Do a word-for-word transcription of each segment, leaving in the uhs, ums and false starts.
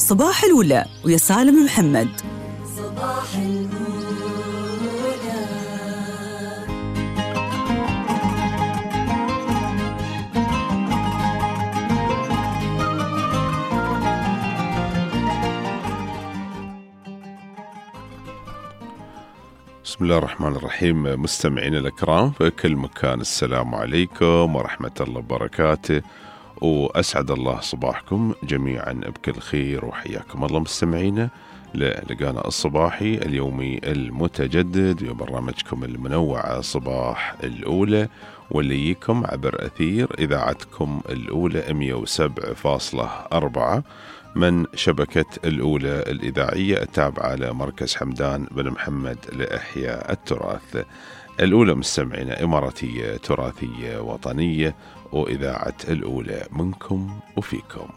صباح الأولى ويا سالم محمد. صباح الأولى. بسم الله الرحمن الرحيم. مستمعينا الأكرام في كل مكان، السلام عليكم ورحمة الله وبركاته، وأسعد الله صباحكم جميعا بكل خير، وحياكم الله مستمعينا للقانا الصباحي اليومي المتجدد وبرنامجكم المنوع صباح الأولى، واللي يجيكم عبر أثير إذاعتكم الأولى مئة وسبعة فاصلة أربعة من شبكة الأولى الإذاعية التابعة لمركز حمدان بن محمد لإحياء التراث. الأولى مستمعينا إماراتية تراثية وطنية، وإذاعة الأولى منكم وفيكم.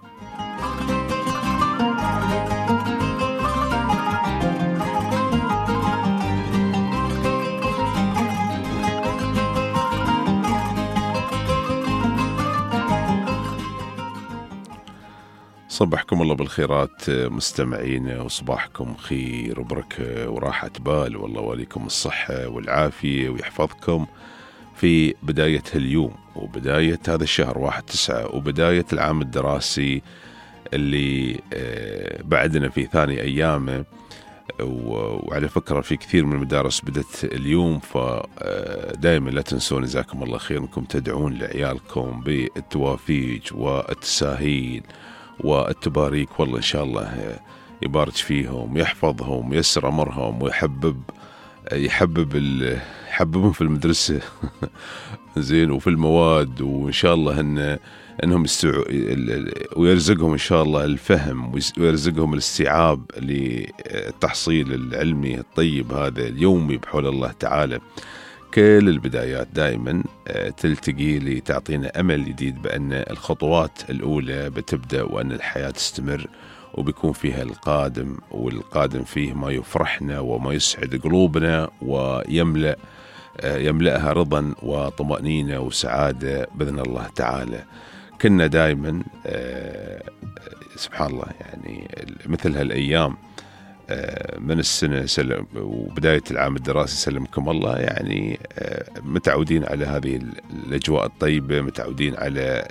صبحكم الله بالخيرات مستمعين، وصباحكم خير وبركة وراحة بال، والله وليكم الصحة والعافية ويحفظكم في بداية اليوم وبداية هذا الشهر واحد تسعة، وبداية العام الدراسي اللي بعدنا في ثاني أيامه. وعلى فكرة في كثير من المدارس بدت اليوم، فدائما لا تنسون جزاكم الله خير انكم تدعون لعيالكم بالتوافيج والتساهيل والتباريك، والله إن شاء الله يبارك فيهم، يحفظهم، ييسر أمرهم، ويحبب يحبب يحببهم في المدرسة زين وفي المواد، وإن شاء الله إن إنهم يستوع ويرزقهم إن شاء الله الفهم، ويرزقهم الاستيعاب للتحصيل العلمي الطيب هذا اليومي بحول الله تعالى. كل البدايات دائما تلتقي لتعطينا أمل جديد بأن الخطوات الأولى بتبدأ، وأن الحياة تستمر وبيكون فيها القادم، والقادم فيه ما يفرحنا وما يسعد قلوبنا ويملأ يملأها رضا وطمأنينة وسعادة بإذن الله تعالى. كنا دائما سبحان الله يعني مثل هالأيام من السنة سلم وبداية العام الدراسي سلمكم الله، يعني متعودين على هذه الأجواء الطيبة، متعودين على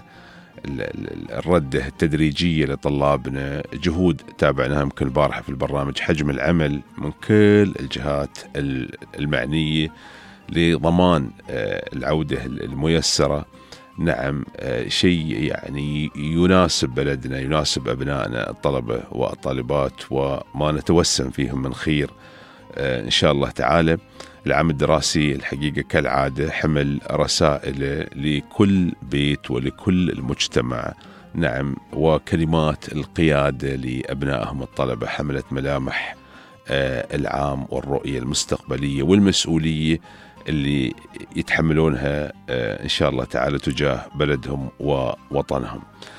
الردة التدريجية لطلابنا، جهود تابعناها يمكن البارحة في البرنامج، حجم العمل من كل الجهات المعنية لضمان العودة الميسرة. نعم، شيء يعني يناسب بلدنا، يناسب أبنائنا الطلبة والطالبات، وما نتوسم فيهم من خير إن شاء الله تعالى. العام الدراسي الحقيقة كالعادة حمل رسائل لكل بيت ولكل المجتمع، نعم، وكلمات القيادة لأبنائهم الطلبة حملت ملامح العام والرؤية المستقبلية والمسؤولية اللي يتحملونها إن شاء الله تعالى تجاه بلدهم ووطنهم.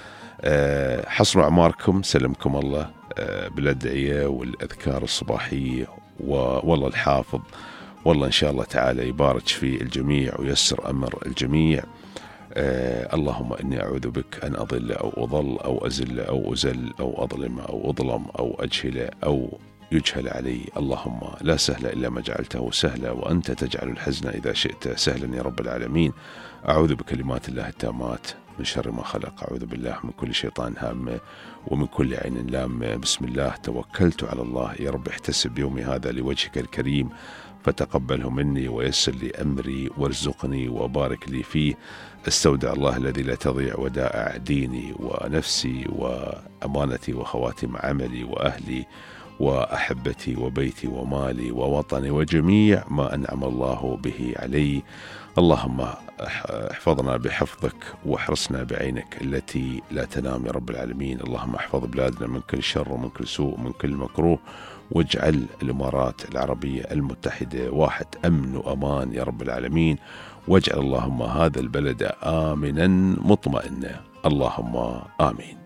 حصنوا أعماركم، سلمكم الله بالأدعية والأذكار الصباحية، والله الحافظ والله إن شاء الله تعالى يبارك في الجميع ويسر أمر الجميع. اللهم إني أعوذ بك أن أضل أو أضل أو أزل أو أزل أو أظلم أو أظلم أو أجهل أو يجهل علي. اللهم لا سهل إلا ما جعلته سهلا، وأنت تجعل الحزن إذا شئت سهلا يا رب العالمين. أعوذ بكلمات الله التامات من شر ما خلق، أعوذ بالله من كل شيطان هامة ومن كل عين لامة. بسم الله توكلت على الله، يا رب احتسب يومي هذا لوجهك الكريم، فتقبله مني ويسر لي أمري وارزقني وبارك لي فيه. استودع الله الذي لا تضيع ودائع ديني ونفسي وأمانتي وخواتم عملي وأهلي وأحبتي وبيتي ومالي ووطني وجميع ما أنعم الله به علي. اللهم احفظنا بحفظك واحرسنا بعينك التي لا تنام يا رب العالمين. اللهم احفظ بلادنا من كل شر ومن كل سوء ومن كل مكروه، واجعل الإمارات العربية المتحدة واحد أمن وأمان يا رب العالمين، واجعل اللهم هذا البلد آمنا مطمئنا، اللهم آمين.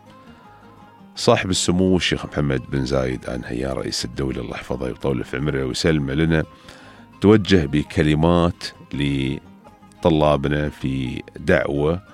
صاحب السمو الشيخ محمد بن زايد آل نهيان رئيس الدولة، الله يحفظه ويطول في عمره ويسلمه لنا، توجه بكلمات لطلابنا في دعوة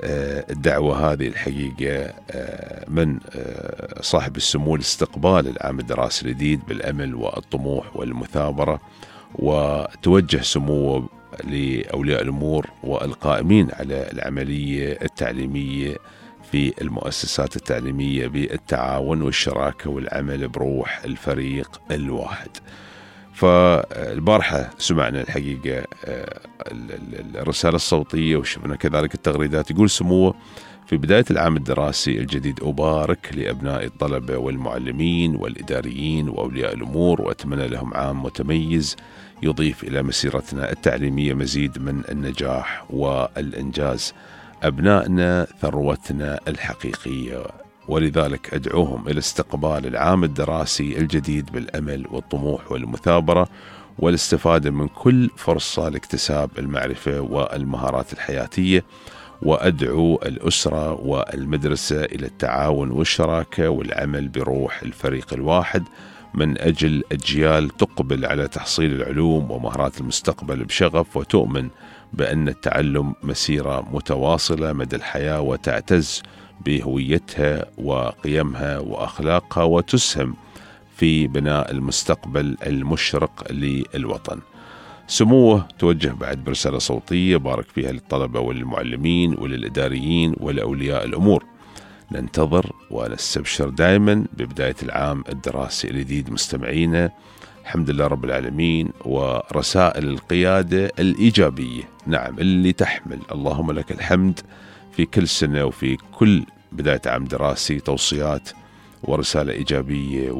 الدعوة هذه الحقيقة من صاحب السمو لاستقبال العام الدراسي الجديد بالأمل والطموح والمثابرة، وتوجه سموه لأولياء الأمور والقائمين على العملية التعليمية في المؤسسات التعليمية بالتعاون والشراكة والعمل بروح الفريق الواحد. فالبارحة سمعنا الحقيقة الرسالة الصوتية وشفنا كذلك التغريدات. يقول سموه: في بداية العام الدراسي الجديد أبارك لأبناء الطلبة والمعلمين والإداريين وأولياء الأمور، وأتمنى لهم عام متميز يضيف إلى مسيرتنا التعليمية مزيد من النجاح والإنجاز. أبنائنا ثروتنا الحقيقية، ولذلك أدعوهم إلى استقبال العام الدراسي الجديد بالأمل والطموح والمثابرة، والاستفادة من كل فرصة لاكتساب المعرفة والمهارات الحياتية. وأدعو الأسرة والمدرسة إلى التعاون والشراكة والعمل بروح الفريق الواحد من أجل أجيال تقبل على تحصيل العلوم ومهارات المستقبل بشغف، وتؤمن بأن التعلم مسيرة متواصلة مدى الحياة، وتعتز بهويتها وقيمها وأخلاقها، وتسهم في بناء المستقبل المشرق للوطن. سموه توجه بعد برسالة صوتية بارك فيها للطلبة والمعلمين وللإداريين ولأولياء الأمور. ننتظر ونستبشر دائما ببداية العام الدراسي الجديد مستمعينا. الحمد لله رب العالمين. ورسائل القيادة الإيجابية، نعم، اللي تحمل اللهم لك الحمد في كل سنة وفي كل بداية عام دراسي توصيات ورسالة إيجابية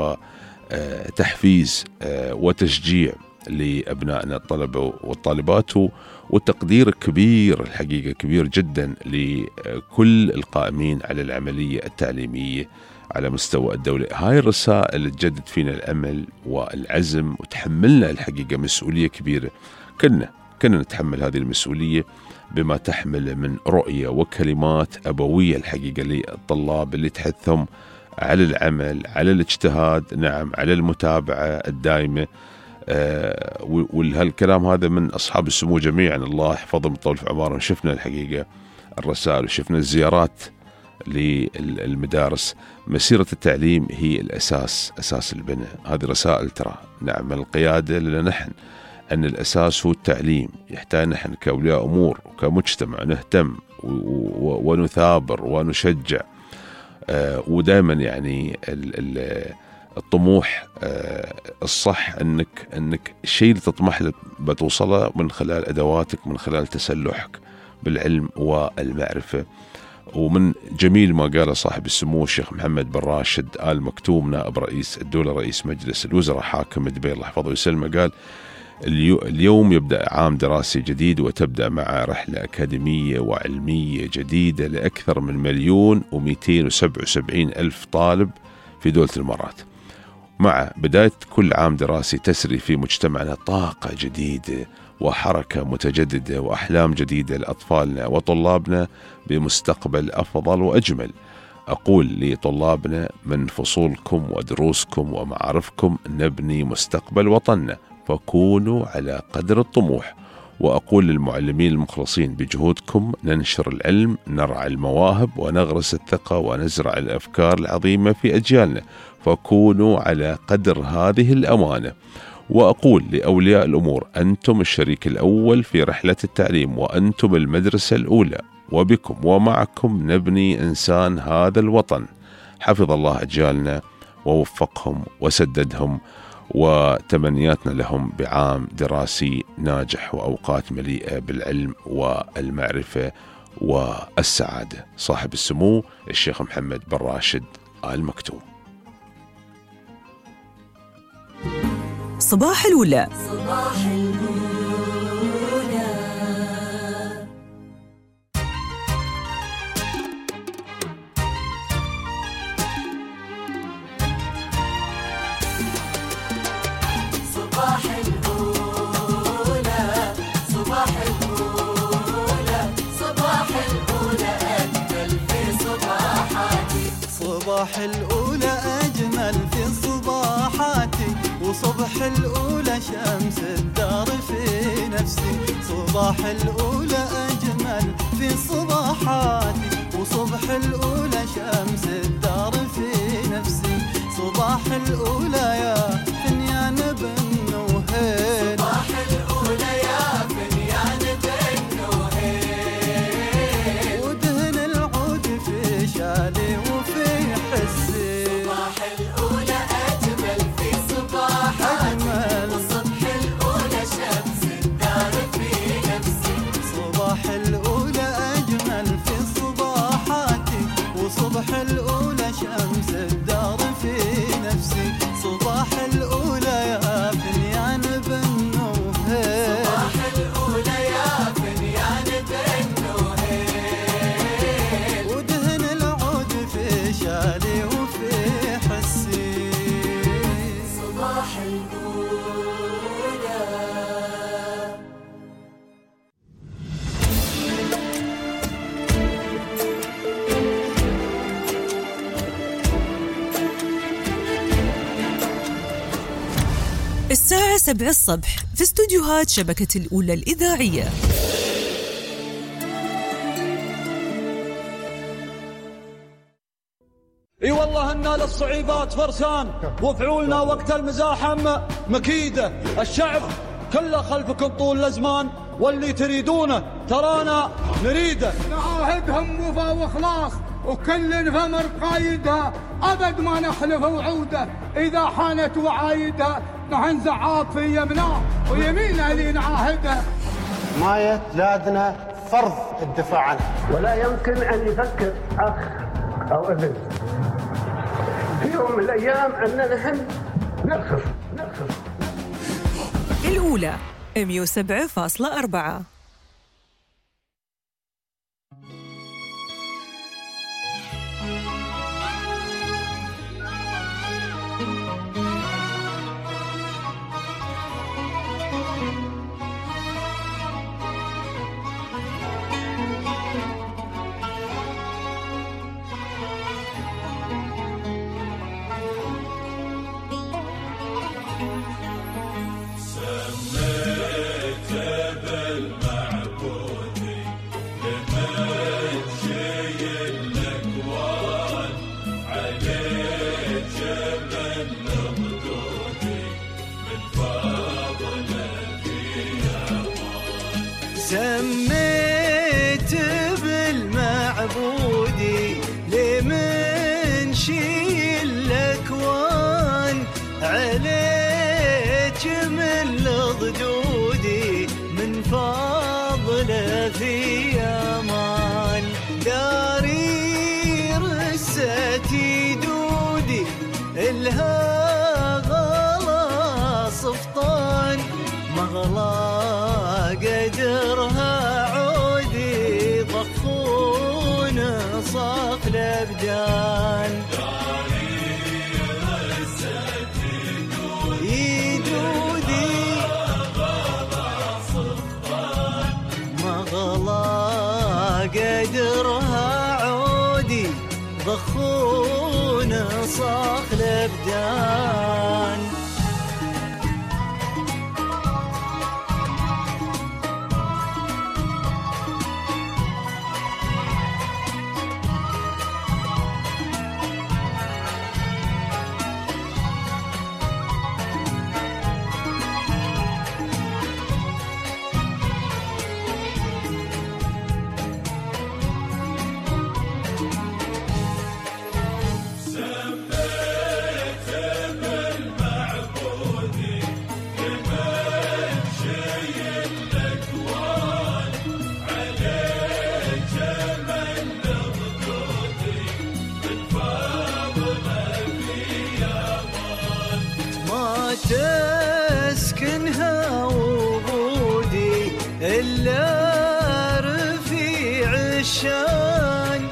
وتحفيز وتشجيع لأبنائنا الطلبة والطالبات، وتقدير كبير الحقيقة كبير جدا لكل القائمين على العملية التعليمية على مستوى الدولة. هاي الرسائل تجدد فينا الأمل والعزم، وتحملنا الحقيقة مسؤولية كبيرة. كنا كنا نتحمل هذه المسؤولية بما تحمل من رؤية وكلمات أبوية الحقيقة للطلاب اللي تحثهم على العمل، على الاجتهاد، نعم، على المتابعة الدائمة. آه والهالكلام هذا من أصحاب السمو جميعا، الله يحفظهم ويطول في عمرهم. شفنا الحقيقة الرسائل وشفنا الزيارات للمدارس. مسيرة التعليم هي الأساس، أساس البناء. هذه رسائل ترى، نعم، القيادة لنا نحن أن الأساس هو التعليم. يحتاج نحن كأولياء أمور وكمجتمع نهتم ونثابر ونشجع، آه ودائما يعني ال ال الطموح آه الصح أنك أنك الشيء اللي تطمح له بتوصله من خلال أدواتك، من خلال تسلحك بالعلم والمعرفة. ومن جميل ما قال صاحب السمو الشيخ محمد بن راشد آل مكتوم نائب رئيس الدولة رئيس مجلس الوزراء حاكم دبي الله يحفظه ويسلمه، قال: اليوم يبدأ عام دراسي جديد، وتبدأ مع رحلة أكاديمية وعلمية جديدة لأكثر من مليون ومئتين وسبعة وسبعين ألف طالب في دولة الإمارات. مع بداية كل عام دراسي تسري في مجتمعنا طاقة جديدة وحركة متجددة وأحلام جديدة لأطفالنا وطلابنا بمستقبل أفضل وأجمل. أقول لطلابنا: من فصولكم ودروسكم ومعارفكم نبني مستقبل وطننا، فكونوا على قدر الطموح. وأقول للمعلمين المخلصين: بجهودكم ننشر العلم، نرعى المواهب، ونغرس الثقة، ونزرع الأفكار العظيمة في أجيالنا، فكونوا على قدر هذه الأمانة. وأقول لأولياء الأمور: أنتم الشريك الأول في رحلة التعليم، وأنتم المدرسة الأولى، وبكم ومعكم نبني إنسان هذا الوطن. حفظ الله أجيالنا ووفقهم وسددهم، وتمنياتنا لهم بعام دراسي ناجح وأوقات مليئة بالعلم والمعرفة والسعادة. صاحب السمو الشيخ محمد بن راشد آل مكتوم. صباح الأولى. صباح الأولى. صباح الأولى. صباح الأولى. صباح الأولى أجمل في صباحاتي. صباح الأولى أجمل في صباحاتي، وصبح الأولى شمس الدار في نفسي. صباح الأولى أجمل في صباحاتي. وصبح الأولى شمس الدار في نفسي صباح الأولى يا فنيان بن وهيل صباح الأولى يا فنيان بن وهيل ودهن العود في شالي وفي حسي صباح الأولى أجمل في صباحاتي وصبح الأولى شمس الدار في نفسي صباح الأولى أجمل في صباحاتي وصبح الأولى شمس الدار في نفسي صباح الأولى يا فنيان بن وهيل صباح الأولى يا فنيان بن وهيل ودهن العود في شالي وفي حسي صباح الأولى. الساعة سبع الصبح في استوديوهات شبكة الأولى الإذاعية. اي والله ان للصعيبات فرسان وفعولنا وقت المزاحم مكيده الشعب كله خلفكم طول الازمان واللي تريدونه ترانا نريده نعاهدهم وفا واخلاص وكل فمر قايدها ابد ما نحلف وعوده اذا حانت وعايدها نحن زعاط في يمناه ويمينه اللي نعاهدها حماية بلادنا فرض الدفاع عنها ولا يمكن أن يفكر أخ أو ابن في يوم من الأيام أننا نحن نرخص نرخص الأولى مية وسبعة فاصلة أربعة. سميت بالمعبودي لمن شي الأكوان عليك من الضدودي من فضله في أمان داري رستي دودي إلها غلا صفطان مغلا قدرها عودي ضخون صاف الابدان يدودي مغلا قدرها عودي ضخون صاف الابدان تسكنها وبودي إلا رفيع الشان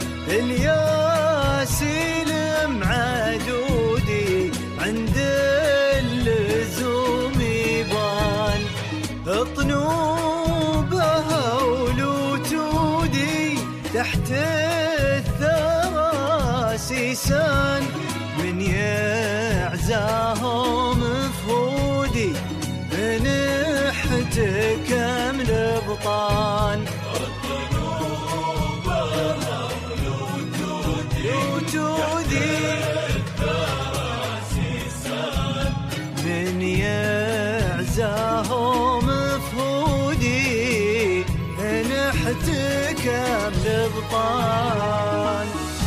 الياسي المعدودي عند اللزوم يبان اطنوبها ولوتودي تحت الثرى سيسان من يعزاهم فودي نحتكم الابطان عزاهم فهودي نحتكم لبطان.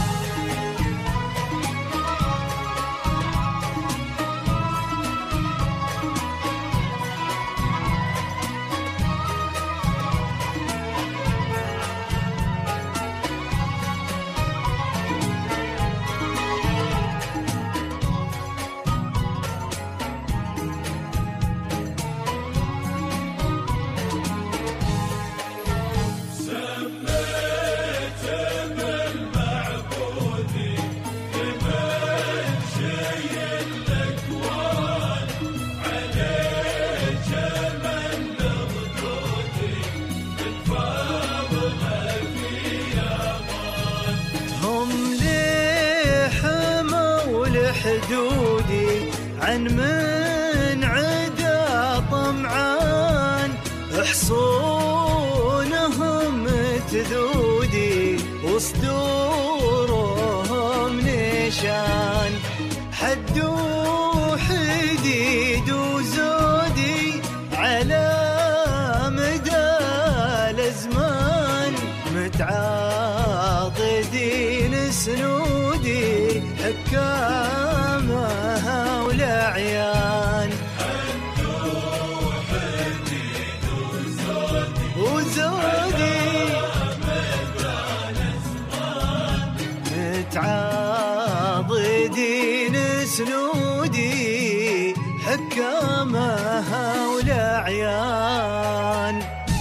حدودي عن من عدا طمعان، حصونهم تذودي وصدورهم نشان، حدوا حديد وزودي على مدى الازمان، متعاضدين سنودي حكامها والأعيان، حدوا حديد وزودي متعاضدين سنودي حكامها والأعيان.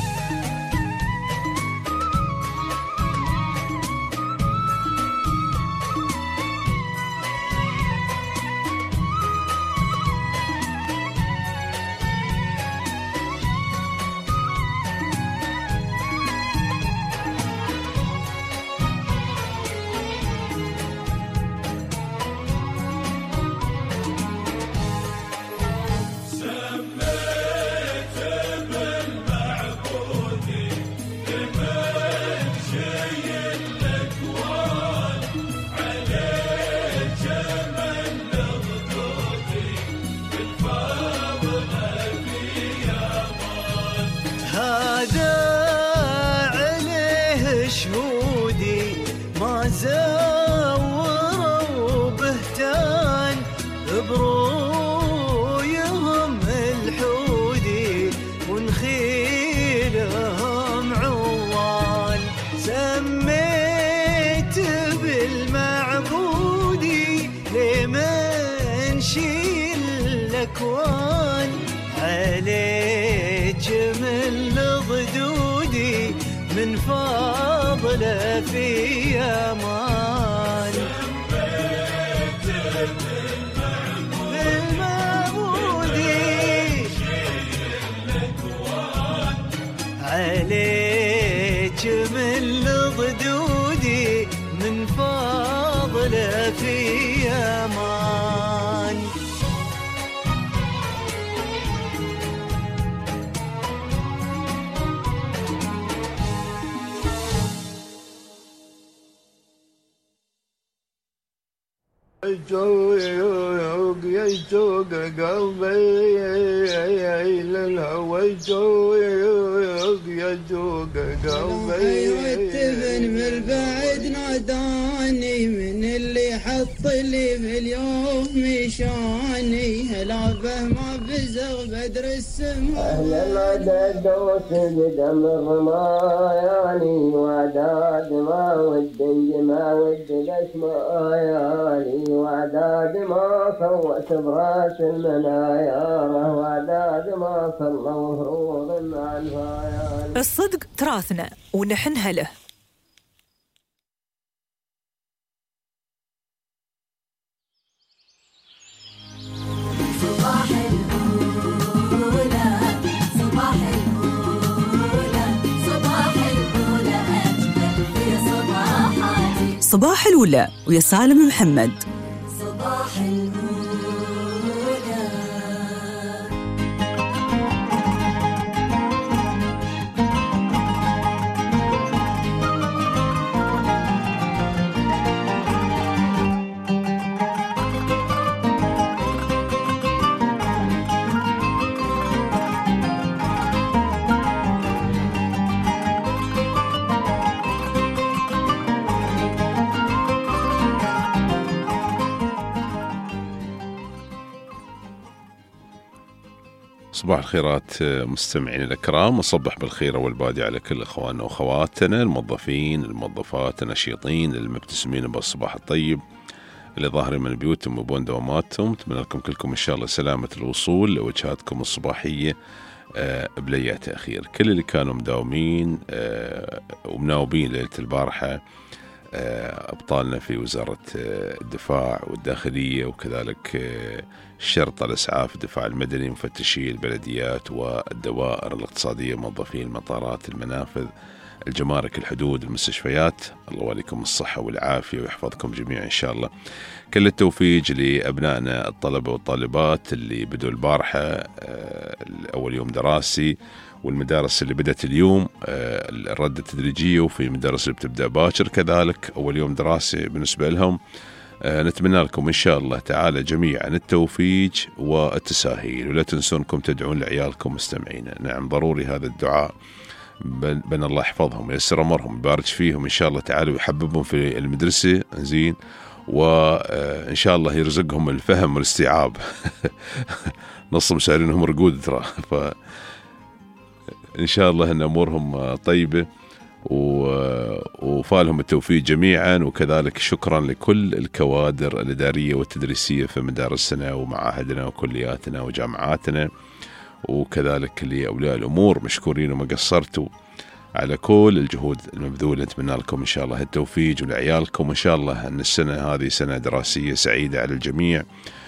هذا عليه شهودي ما زوروا بهتان، برويهم الحودي ونخيلهم عوان، سميت بالمعبودي لمن شيل الأكوان، عليك من ضدودي من فضله في امان، بالمعبودي عليك من ضدودي من فضله في امان. يسوق يسوق قلبي للهوى، يسوق يسوق قلبي والتبن من البعد ناداني، من اللي حط لي في اليوم مشاني، هلابه ما بزغ بدر السماء. أهل العدد وسجد من رماياني، وعداد ما ودي ما ودي الاسماء يالي، وعداد ما صوت براس المنايا، وعداد ما صلوا هروب مع الفايان. الصدق تراثنا ونحنها له. صباح الأولى صباح الأولى صباح الأولى أجمل في صباحاتي. صباح الأولى ويا سالم محمد. صباح الأولى. صباح الخيرات مستمعين الأكرام، وصبح بالخير والبادي على كل إخواننا وأخواتنا الموظفين الموظفات النشيطين المبتسمين بالصباح الطيب اللي ظاهرين من بيوتهم وبون دواماتهم. أتمنى لكم كلكم إن شاء الله سلامة الوصول لوجهاتكم الصباحية أه بليا تأخير. كل اللي كانوا مداومين أه ومناوبين ليلة البارحة أه أبطالنا في وزارة أه الدفاع والداخلية، وكذلك أه الشرطة، الإسعاف، الدفاع المدني، مفتشي البلديات والدوائر الاقتصادية، موظفين المطارات، المنافذ، الجمارك، الحدود، المستشفيات. الله عليكم الصحة والعافية ويحفظكم جميعا إن شاء الله. كل التوفيق لأبنائنا الطلبة والطالبات اللي بدوا البارحة أول يوم دراسي، والمدارس اللي بدأت اليوم الردة التدريجية، وفي مدارس اللي بتبدأ باكر كذلك أول يوم دراسي بالنسبة لهم. نتمنى لكم إن شاء الله تعالى جميعا التوفيق والتساهيل، ولا تنسونكم تدعون لعيالكم مستمعين. نعم ضروري هذا الدعاء، بأن الله يحفظهم ويسر أمرهم ويبارك فيهم إن شاء الله تعالى ويحببهم في المدرسة زين، وإن شاء الله يرزقهم الفهم والاستيعاب. نصهم سائرينهم رقود ترى، فإن شاء الله أن أمورهم طيبة وفالهم التوفيق جميعا. وكذلك شكرا لكل الكوادر الإدارية والتدريسية في مدارسنا ومعاهدنا وكلياتنا وجامعاتنا، وكذلك لأولياء الأمور مشكورين وما قصرتوا على كل الجهود المبذولة. نتمنى لكم إن شاء الله التوفيق ولعيالكم، وإن شاء الله أن السنة هذه سنة دراسية سعيدة على الجميع،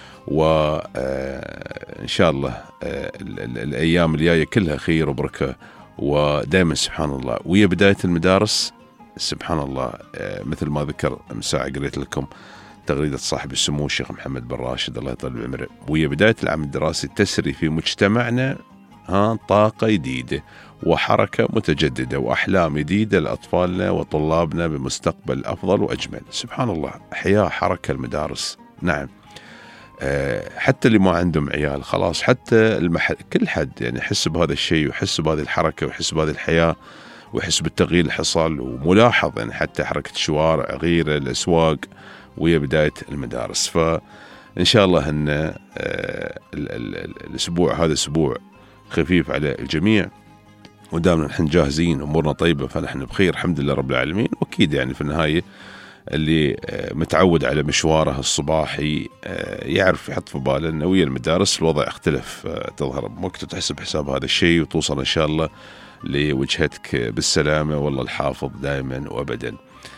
وإن شاء الله الأيام الجاية كلها خير وبركة. ودائما سبحان الله ويا بداية المدارس سبحان الله، مثل ما ذكر من ساعة قريت لكم تغريدة صاحب السمو الشيخ محمد بن راشد الله يطول بعمره، ويا بداية العام الدراسي تسري في مجتمعنا ها طاقة جديدة وحركة متجددة وأحلام جديدة لأطفالنا وطلابنا بمستقبل أفضل وأجمل. سبحان الله، حياة حركة المدارس. نعم، حتى اللي ما عندهم عيال خلاص، حتى المحل كل حد يعني يحس بهذا الشيء ويحس بهذه الحركة ويحس بهذه الحياة ويحس بالتغيير اللي حصل وملاحظ، يعني حتى حركة الشوارع غيره، الأسواق، وهي بداية المدارس. فإن شاء الله أن الأسبوع هذا أسبوع خفيف على الجميع، ودامنا نحن جاهزين أمورنا طيبة فنحن بخير الحمد لله رب العالمين. وأكيد يعني في النهاية اللي متعود على مشواره الصباحي يعرف يحط في باله أنه ويا المدارس الوضع اختلف، تظهر بوقته تحسب حساب هذا الشيء وتوصل إن شاء الله لوجهتك بالسلامة، والله الحافظ دائما وأبدا.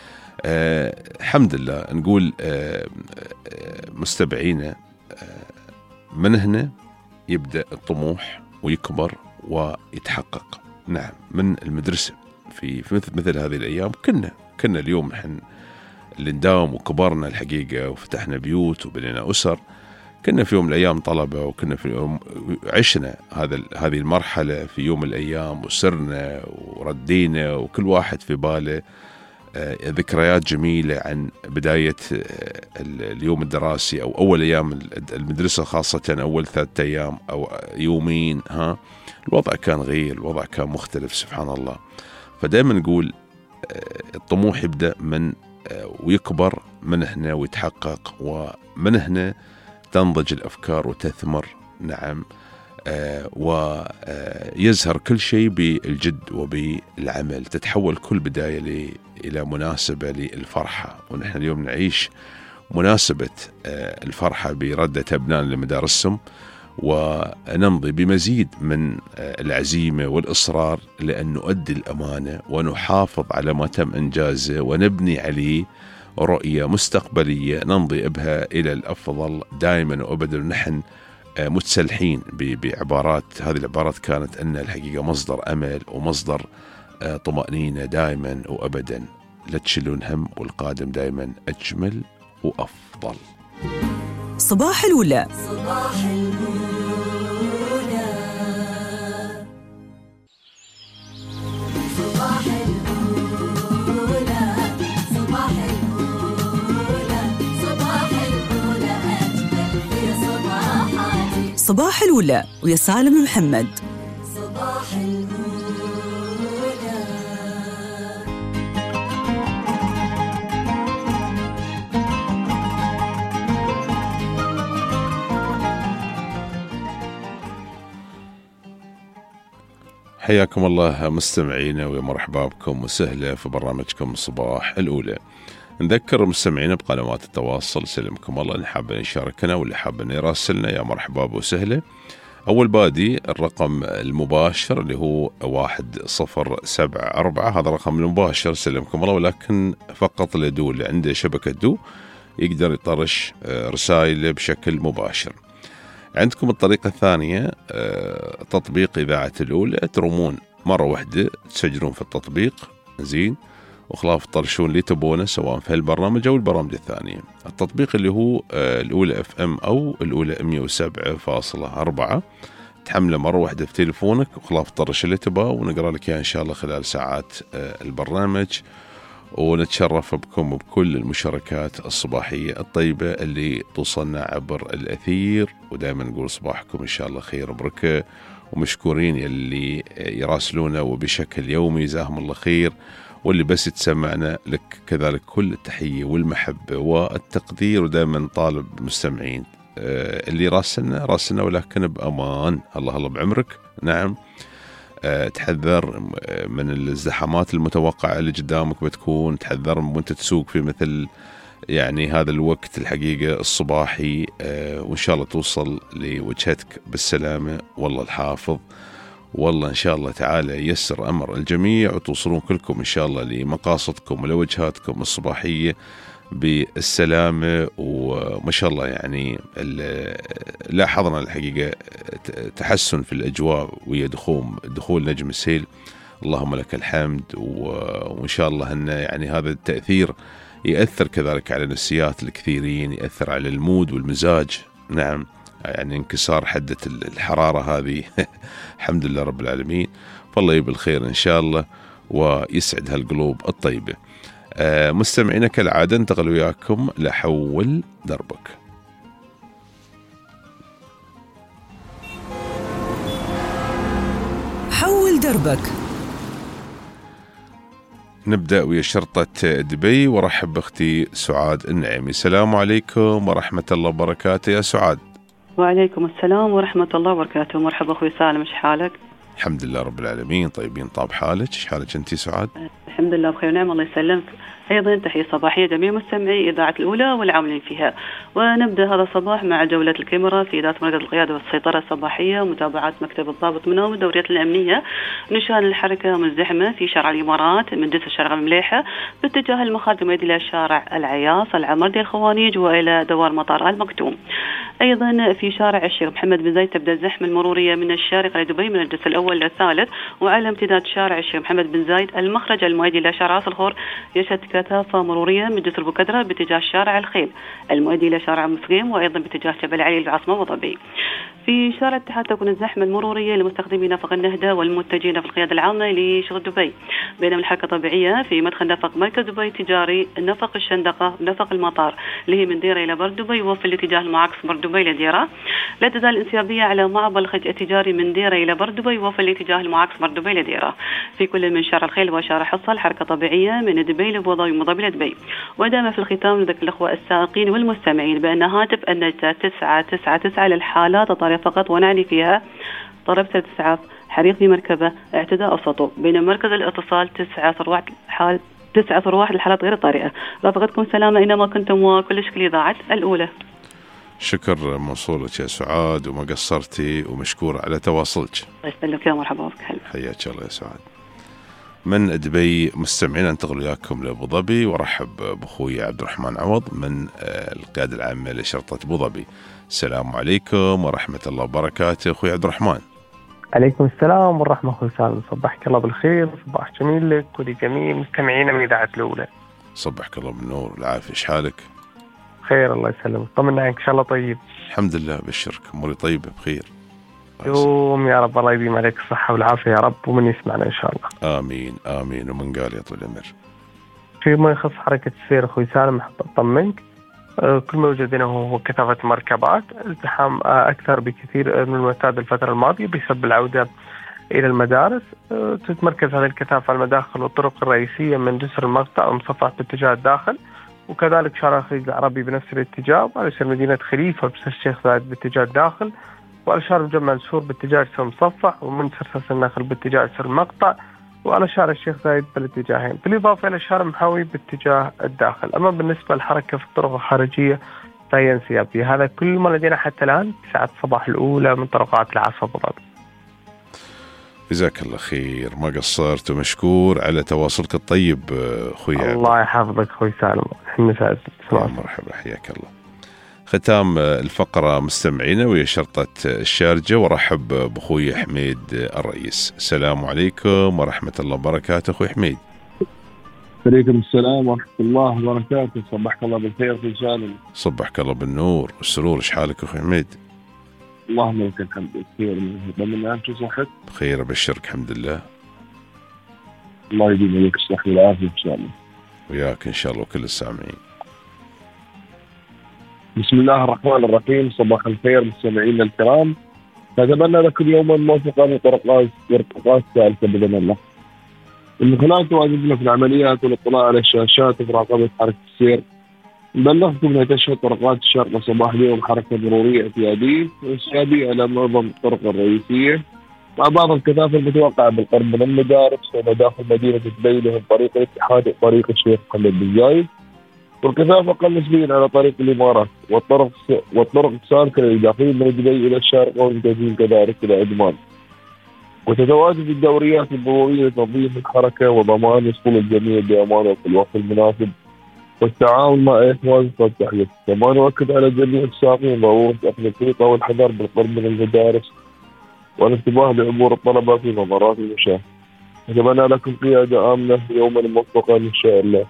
أه الحمد لله. نقول أه مستبعينا أه من هنا يبدأ الطموح ويكبر ويتحقق. نعم، من المدرسة في, في مثل, مثل هذه الأيام كنا كنا اليوم نحن اللي نداوم وكبرنا الحقيقة وفتحنا بيوت وبنينا أسر، كنا في يوم من الأيام طلبة، وكنا في يوم عشنا هذا هذه المرحلة في يوم من الأيام، وسرنا وردينا وكل واحد في باله ذكريات جميلة عن بداية اليوم الدراسي أو أول أيام المدرسة، خاصة أول ثلاثة أيام أو يومين. ها الوضع كان غير، الوضع كان مختلف سبحان الله. فدائما نقول الطموح يبدأ من ويكبر من هنا ويتحقق، ومن هنا تنضج الأفكار وتثمر. نعم، ويزهر كل شيء بالجد وبالعمل، تتحول كل بداية إلى مناسبة للفرحة. ونحن اليوم نعيش مناسبة الفرحة بردة أبنائنا لمدارسهم، ونمضي بمزيد من العزيمة والإصرار لأن نؤدي الأمانة ونحافظ على ما تم إنجازه ونبني عليه رؤية مستقبلية نمضي بها إلى الأفضل دائما وأبدا. نحن متسلحين بعبارات، هذه العبارات كانت أن الحقيقة مصدر أمل ومصدر طمأنينة دائما وأبدا. لا تشيلون هم، والقادم دائما أجمل وأفضل. صباح الولا. صباح الولا. صباح الولا. صباح الولا. صباح الولا أجمل في صباحاتي. صباح الولا ويا سالم محمد. صباح الولا. حياكم الله مستمعينا ومرحبا بكم وسهلا في برنامجكم صباح الأولى. نذكر مستمعينا بقنوات التواصل، سلمكم الله اللي حابين يشاركنا واللي حابين يراسلنا يا مرحبا وسهلا. أول بادي الرقم المباشر اللي هو واحد صفر سبعة أربعة، هذا الرقم المباشر سلمكم الله، ولكن فقط لدو اللي عنده شبكة دو يقدر يطرش رسائل بشكل مباشر. عندكم الطريقة الثانية تطبيق إذاعة الأولى، ترمون مرة واحدة تسجلون في التطبيق زين وخلاف تطرشون اللي تبونه سواء في هالبرنامج أو البرامج الثانية. التطبيق اللي هو الأولى اف ام أو الأولى مية وسبعة فاصلة أربعة، تحمله مرة واحدة في تليفونك وخلاف تطرش اللي تباه ونقرأ لك إن شاء الله خلال ساعات البرنامج، ونتشرف بكم بكل المشاركات الصباحية الطيبة اللي توصلنا عبر الأثير، ودائما نقول صباحكم إن شاء الله خير وبركة، ومشكورين يلي يراسلونا وبشكل يومي جزاهم الله خير، واللي بس يتسمعنا لك كذلك كل التحية والمحبة والتقدير. ودائما طالب المستمعين اللي راسلنا راسلنا ولكن بأمان، الله الله بعمرك. نعم، تحذر من الزحمات المتوقعة اللي قدامك بتكون، تحذر وانت تسوق في مثل يعني هذا الوقت الحقيقة الصباحي، وإن شاء الله توصل لوجهتك بالسلامة، والله الحافظ، والله إن شاء الله تعالى يسر أمر الجميع وتوصلون كلكم إن شاء الله لمقاصدكم ولوجهاتكم الصباحية بالسلامة. وما شاء الله يعني لاحظنا الحقيقة تحسن في الأجواء ويا دخول دخول نجم السيل، اللهم لك الحمد. وإن شاء الله أن يعني هذا التأثير يأثر كذلك على نفسيات الكثيرين، يأثر على المود والمزاج. نعم، يعني انكسار حدة الحرارة هذه الحمد لله رب العالمين، فالله يبي الخير إن شاء الله ويسعد هالقلوب الطيبة. آه مستمعينا كالعادة انتقل وياكم لحول دربك. حول دربك. نبدأ ويا شرطة دبي ورحب بأختي سعاد النعيمي. السلام عليكم ورحمة الله وبركاته يا سعاد. وعليكم السلام ورحمة الله وبركاته. مرحبا أخوي سالم، إيش حالك؟ الحمد لله رب العالمين طيبين. طاب حالك، إيش حالك أنتي سعاد؟ الحمد لله بخير ونعم، الله يسلمك. أيضا تحية صباحية جميع مستمعي إذاعة الأولى والعاملين فيها. ونبدأ هذا الصباح مع جولة الكاميرا في إدارة مركز القيادة والسيطرة الصباحية ومتابعة مكتب الضابط منهم والدوريات الأمنية. نشان الحركة مزدحمة في شارع الإمارات من جسر شارع المليحة باتجاه المخارج المؤدي إلى شارع العياص، العمردي، الخوانيج، وإلى دوار مطار المكتوم. أيضا في شارع الشيخ محمد بن زايد تبدأ الزحمة المرورية من الشارقة لدبي من الجسر الأول إلى الثالث، وعلى امتداد شارع الشيخ محمد بن زايد المخرج المؤدي إلى شارع راس الخور يشهد كثافة مرورية من جسر بوكدرة باتجاه شارع الخيل المؤدي إلى شارع مسقيم، وأيضا باتجاه جبل علي العاصمة وضبي. في شارع الاتحاد تكون الزحمة المرورية لمستخدمي نفق النهدة والمتجهين في القيادة العامة لشغل دبي، بينما الحركة طبيعية في مدخل نفق مركز دبي التجاري، نفق الشندقة، نفق المطار اللي هي من ديرة إلى برد دبي وفي الاتجاه المعاكس برد دبي لديرة. لا تزال الانسيابية على معبر الخج التجاري من ديرة إلى برد دبي وفي الاتجاه المعاكس برد دبي لديرة. في كل من شارع الخيل وشارع حصة الحركة طبيعية من دبي لبوضاوي ومضبي لدبي. ودائما في الختام نذكر الأخوة السائقين والمستمعين بأن هاتف النجدة تسعة تسعة تسعة للحالات الطارئة فقط، ونعني فيها طلب إسعاف، حريق في مركبة، اعتداء أو سطو. بين مركز الاتصال تسعة صفر واحد حال تسعة صفر واحد للحالات غير الطارئة. رافقتكم سلامة أينما كنتم وكل شكل إذاعة الأولى. شكر موصولك يا سعاد وما قصرتي ومشكور على تواصلك. الله يسلمك يا مرحبا بك. حياك الله يا سعاد. من دبي مستمعين انتقل وياكم لأبو ظبي ورحب بأخوي عبد الرحمن عوض من القيادة العامة لشرطة أبو ظبي. السلام عليكم ورحمة الله وبركاته أخوي عبد الرحمن. عليكم السلام والرحمة أخوي سالم، صبحك الله بالخير، صباح جميل لك ولجميع مستمعينا من إذاعة الأولى. صبحك الله بالنور والعافية، إيش حالك؟ خير الله يسلمك، طمنا عنك إن شاء الله طيب. الحمد لله بشرك، أموري طيبة بخير. يوم يا رب الله يديم عليك الصحة والعافية يا رب، ومن يسمعنا إن شاء الله. آمين آمين. ومن قال يا طول العمر. فيما يخص حركة السير أخوي سالم أحب أطمنك، كل ما وجدنا هو كثافة مركبات، ازدحام أكثر بكثير من المعتاد الفترة الماضية بسبب العودة إلى المدارس. تتمركز هذه الكثافة على المداخل والطرق الرئيسية من جسر المقطع ومصفح باتجاه الداخل، وكذلك شارع الخليج العربي بنفس الاتجاه، وعلى مدينة خليفة بس الشيخ زايد باتجاه الداخل، والأشار بجمع السور باتجاه جسر المصفح، ومن سرسس النخل باتجاه جسر المقطع، والأشار الشيخ زايد بالاتجاهين، بالإضافة إلى الشارع المحاوي باتجاه الداخل. أما بالنسبة للحركة في الطرق الخارجية فهي انسيابية. هذا كل ما لدينا حتى الآن ساعة الصباح الأولى من طرقات العاصفة أبو ظبي. جزاك الله خير، ما قصرت، ومشكور على تواصلك الطيب أخوي. الله يحفظك أخوي سالم. مرحبا، حياك الله. ختام الفقرة مستمعينا وهي شرطة الشارجة، ورحب بأخوي حميد الرئيس. السلام عليكم ورحمة الله وبركاته أخوي حميد. عليكم السلام ورحمة الله وبركاته. صبحك الله بالخير أخوي سالم. صبحك الله بالنور والسرور. إيش حالك أخوي حميد؟ اللهم لك الحمد بخير. من الآن شو صحتك؟ بخير أبشرك الحمد لله. الله يديم عليك الصحة والعافية إن شاء الله. وياك إن شاء الله وكل السامعين. بسم الله الرحمن الرحيم. صباح الخير مستمعينا الكرام. نتمنى لكم يوما موفقا وطرقات وارتقاء سالكة بإذن الله. من خلال تواجدنا في العمليات والاطلاع على الشاشات ومراقبة حركة السير، نبلغكم أنها تشهد طرقات الشرطة صباح اليوم حركة مرورية اعتيادية وانسيابية على معظم الطرق الرئيسية، مع بعض الكثافة المتوقعة بالقرب من المدارس ومداخل مدينة دبي من طريق الاتحاد وطريق الشيخ خالد بن زايد، والكثافة أقل نسبيا على طريق الإمارات والطرق والطرق السالكة للداخلين من دبي إلى الشارقة ومتجهين كذلك إلى عدمان. وتتواجد الدوريات المرورية لتنظيم الحركة وضمان وصول الجميع بأمان وفي الوقت المناسب والتعاون مع إخوان والتحية. كما نؤكد على جميع السائقين ضرورة أخذ الطريقة والحذر بالقرب من المدارس والانتباه لأمور الطلبة في ممرات المشاة. أتمنى لكم قيادة آمنة يوما موفقا إن شاء الله.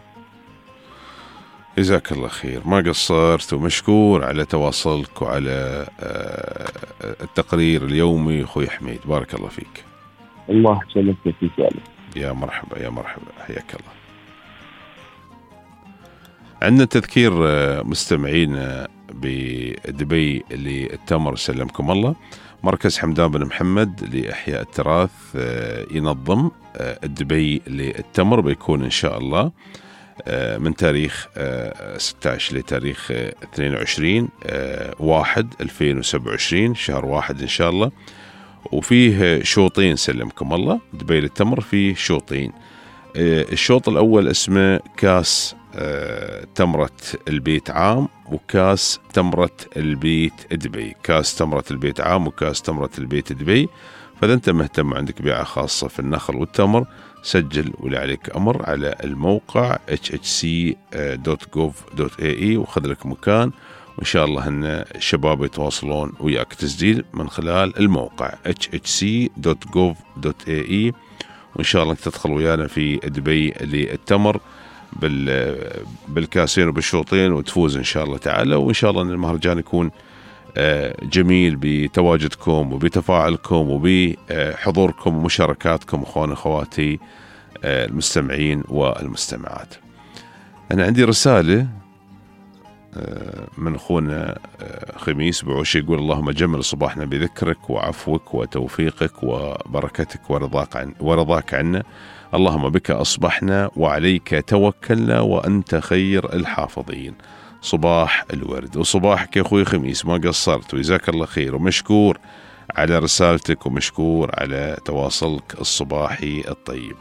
جزاك الله خير، ما قصرت، ومشكور على تواصلك وعلى التقرير اليومي أخوي حميد. بارك الله فيك. الله يسلمك في سالم. يا مرحبا يا مرحبا، حياك الله. عندنا تذكير مستمعين بدبي للتمر سلمكم الله. مركز حمدان بن محمد لإحياء التراث ينظم الدبي للتمر، بيكون إن شاء الله من تاريخ ستة عشر لتاريخ اثنين وعشرين واحد ألفين وسبعة وعشرين شهر واحد إن شاء الله. وفيه شوطين سلمكم الله. دبي للتمر فيه شوطين. الشوط الأول اسمه كاس تمرة البيت عام وكاس تمرة البيت دبي. كاس تمرة البيت عام وكاس تمرة البيت دبي. فإذا أنت مهتم عندك بيعة خاصة في النخل والتمر، سجل واللي عليك أمر على الموقع إتش إتش سي دوت جوف دوت إيه إي وخذ لك مكان، وإن شاء الله أن الشباب يتواصلون وياك تسجيل من خلال الموقع إتش إتش سي دوت جوف دوت إيه إي، وإن شاء الله تدخل ويانا في دبي للتمر بالكاسين وبالشوطين وتفوز إن شاء الله تعالى. وإن شاء الله أن المهرجان يكون جميل بتواجدكم وبتفاعلكم وبحضوركم ومشاركاتكم أخواني أخواتي المستمعين والمستمعات. أنا عندي رسالة من أخونا خميس بعوش يقول: اللهم جمل صباحنا بذكرك وعفوك وتوفيقك وبركتك ورضاك عن ورضاك عنا، اللهم بك أصبحنا وعليك توكلنا وأنت خير الحافظين. صباح الورد. وصباحك يا أخوي خميس، ما قصرت، وجزاك الله خير، ومشكور على رسالتك ومشكور على تواصلك الصباحي الطيب.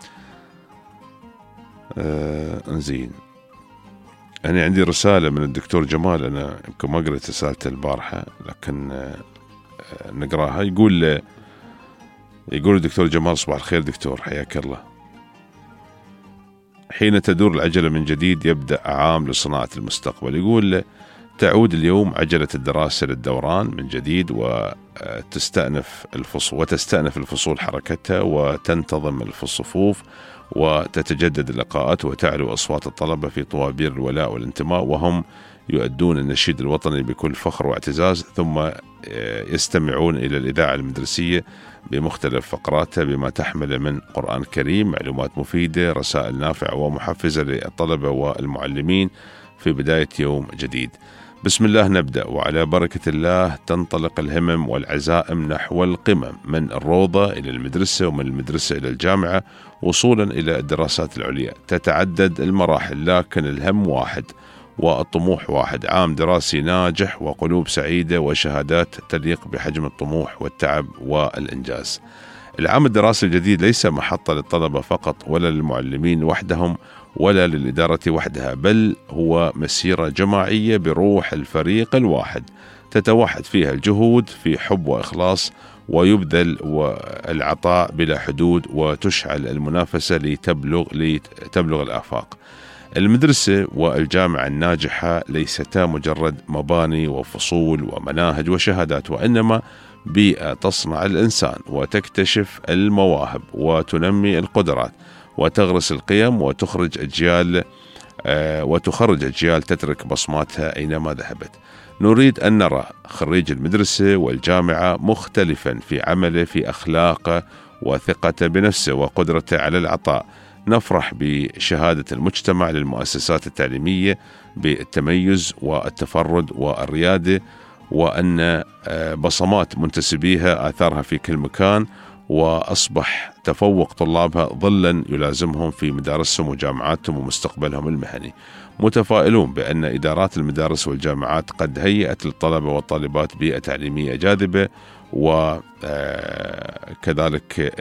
آه انزين، أنا عندي رسالة من الدكتور جمال، أنا يمكن ما قريت رسالته البارحة لكن آه نقراها. يقول يقول الدكتور جمال: صباح الخير دكتور، حياك الله. حين تدور العجلة من جديد يبدأ عام لصناعة المستقبل. يقول: تعود اليوم عجلة الدراسة للدوران من جديد وتستأنف الفصول وتستأنف الفصول حركتها وتنتظم الصفوف وتتجدد اللقاءات وتعلو أصوات الطلبة في طوابير الولاء والانتماء وهم يؤدون النشيد الوطني بكل فخر واعتزاز، ثم يستمعون إلى الإذاعة المدرسية بمختلف فقراتها بما تحمل من قرآن كريم، معلومات مفيدة، رسائل نافعة ومحفزة للطلبة والمعلمين في بداية يوم جديد. بسم الله نبدأ، وعلى بركة الله تنطلق الهمم والعزائم نحو القمم، من الروضة إلى المدرسة ومن المدرسة إلى الجامعة وصولا إلى الدراسات العليا. تتعدد المراحل لكن الهم واحد، والطموح واحد. عام دراسي ناجح وقلوب سعيدة وشهادات تليق بحجم الطموح والتعب والإنجاز. العام الدراسي الجديد ليس محطة للطلبة فقط ولا للمعلمين وحدهم ولا للإدارة وحدها، بل هو مسيرة جماعية بروح الفريق الواحد تتوحد فيها الجهود في حب وإخلاص، ويبذل العطاء بلا حدود، وتشعل المنافسة لتبلغ, لتبلغ الآفاق. المدرسة والجامعة الناجحة ليستا مجرد مباني وفصول ومناهج وشهادات، وإنما بيئة تصنع الإنسان وتكتشف المواهب وتنمي القدرات وتغرس القيم وتخرج أجيال آه وتخرج أجيال تترك بصماتها أينما ذهبت. نريد أن نرى خريج المدرسة والجامعة مختلفا في عمله، في أخلاقه وثقته بنفسه وقدرته على العطاء. نفرح بشهادة المجتمع للمؤسسات التعليمية بالتميز والتفرد والريادة، وأن بصمات منتسبيها آثارها في كل مكان، وأصبح تفوق طلابها ظلا يلازمهم في مدارسهم وجامعاتهم ومستقبلهم المهني. متفائلون بأن إدارات المدارس والجامعات قد هيئت للطلبة والطالبات بيئة تعليمية جاذبة، وكذلك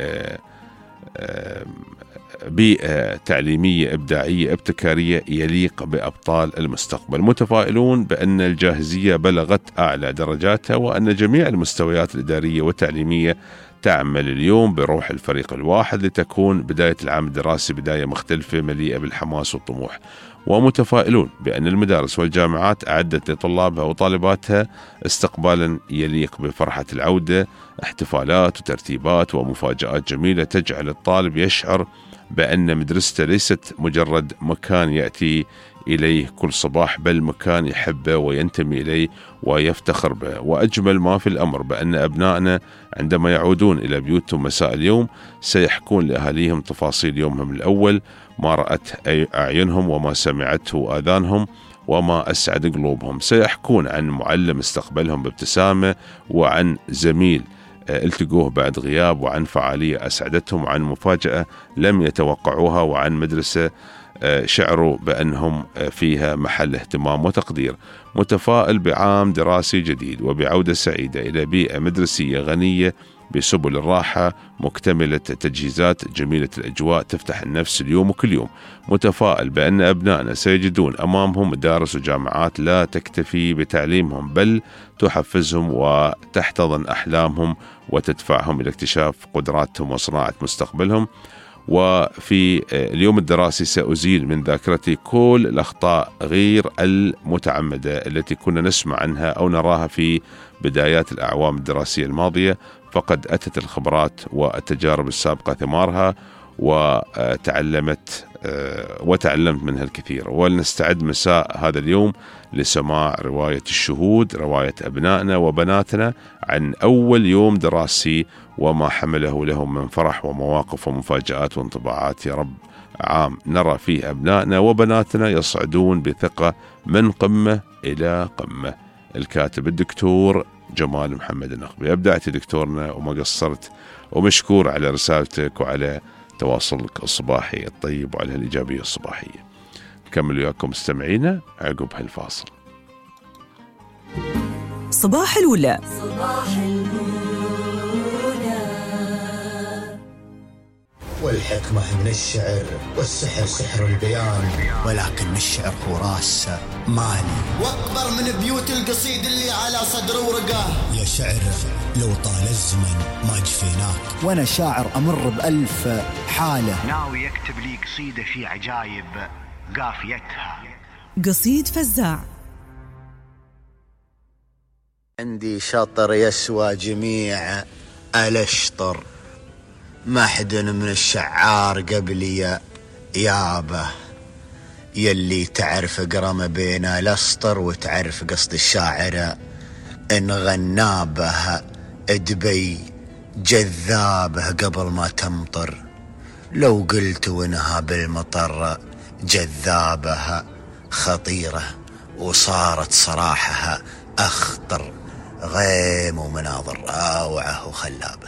بيئة تعليمية إبداعية ابتكارية يليق بأبطال المستقبل. متفائلون بأن الجاهزية بلغت أعلى درجاتها، وأن جميع المستويات الإدارية والتعليمية تعمل اليوم بروح الفريق الواحد لتكون بداية العام الدراسي بداية مختلفة مليئة بالحماس والطموح. ومتفائلون بأن المدارس والجامعات أعدت لطلابها وطالباتها استقبالا يليق بفرحة العودة، احتفالات وترتيبات ومفاجآت جميلة تجعل الطالب يشعر بأن مدرسته ليست مجرد مكان يأتي إليه كل صباح، بل مكان يحبه وينتمي إليه ويفتخر به. وأجمل ما في الأمر بأن أبنائنا عندما يعودون إلى بيوتهم مساء اليوم سيحكون لأهاليهم تفاصيل يومهم الأول، ما رأت أعينهم وما سمعته آذانهم وما أسعد قلوبهم. سيحكون عن معلم استقبلهم بابتسامة، وعن زميل التقوه بعد غياب، وعن فعالية أسعدتهم، وعن مفاجأة لم يتوقعوها، وعن مدرسة شعروا بأنهم فيها محل اهتمام وتقدير. متفائل بعام دراسي جديد وبعودة سعيدة إلى بيئة مدرسية غنية بسبل الراحة، مكتملة التجهيزات، جميلة الأجواء، تفتح النفس اليوم وكل يوم. متفائل بأن أبنائنا سيجدون أمامهم مدارس وجامعات لا تكتفي بتعليمهم، بل تحفزهم وتحتضن أحلامهم وتدفعهم إلى اكتشاف قدراتهم وصناعة مستقبلهم. وفي اليوم الدراسي سأزيل من ذاكرتي كل الأخطاء غير المتعمدة التي كنا نسمع عنها أو نراها في بدايات الأعوام الدراسية الماضية، فقد أتت الخبرات والتجارب السابقة ثمارها، وتعلمت وتعلمت منها الكثير. ولنستعد مساء هذا اليوم لسماع رواية الشهود، رواية أبنائنا وبناتنا عن أول يوم دراسي وما حمله لهم من فرح ومواقف ومفاجآت وانطباعات. يا رب عام نرى فيه أبنائنا وبناتنا يصعدون بثقة من قمة إلى قمة. الكاتب الدكتور جمال محمد النخبي. أبدعت دكتورنا وما قصرت، ومشكور على رسالتك وعلى تواصلك الصباحي الطيب وعلى الإيجابية الصباحية. نكمل وياكم مستمعينا عقب هالفاصل. صباح الولا. صباح الولا. والحكمة من الشعر والسحر سحر البيان، ولكن الشعر هو راس مالي واكبر من بيوت القصيد اللي على صدر ورقه. يا شعر لو طال الزمن ما جفيناك، وانا شاعر امر بألف حالة، ناوي يكتب لي قصيدة في عجايب قافيتها. قصيد فزاع. عندي شطر يسوى جميع الاشطر، ما حد من الشعار قبلي يابه، يلي تعرف اقرا ما بين الاسطر وتعرف قصد الشاعر ان غنابه ادبي جذابه قبل ما تمطر، لو قلت وانها بالمطر جذابه خطيره وصارت صراحها اخطر، غيم ومناظر روعه وخلابه.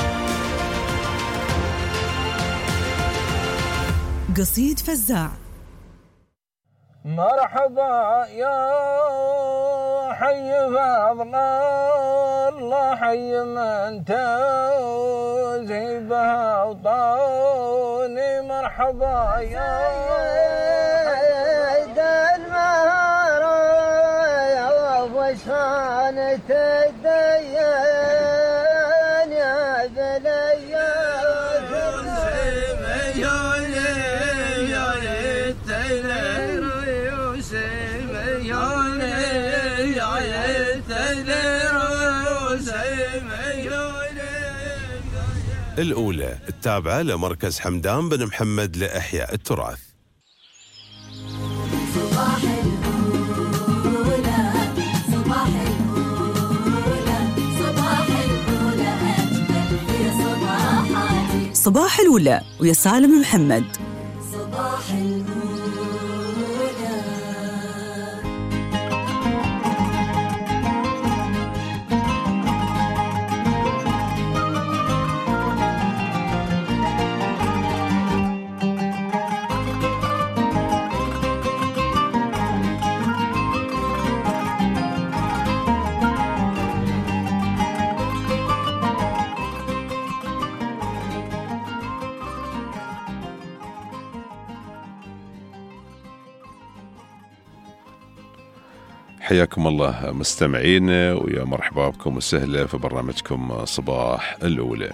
قصيد فزاع مرحبا يا حي فضل الله حي من توزي بها وطوني مرحبا يا سيد المهرة يا وشانة الديان يا بليا الأولى التابعة لمركز حمدان بن محمد لإحياء التراث. صباح الأولى صباح الأولى صباح الأولى أجمل في صباحاتي. صباح الأولى ويا سالم محمد. صباح الأولى. حياكم الله مستمعين ويا مرحبا بكم وسهلا في برنامجكم صباح الأولى.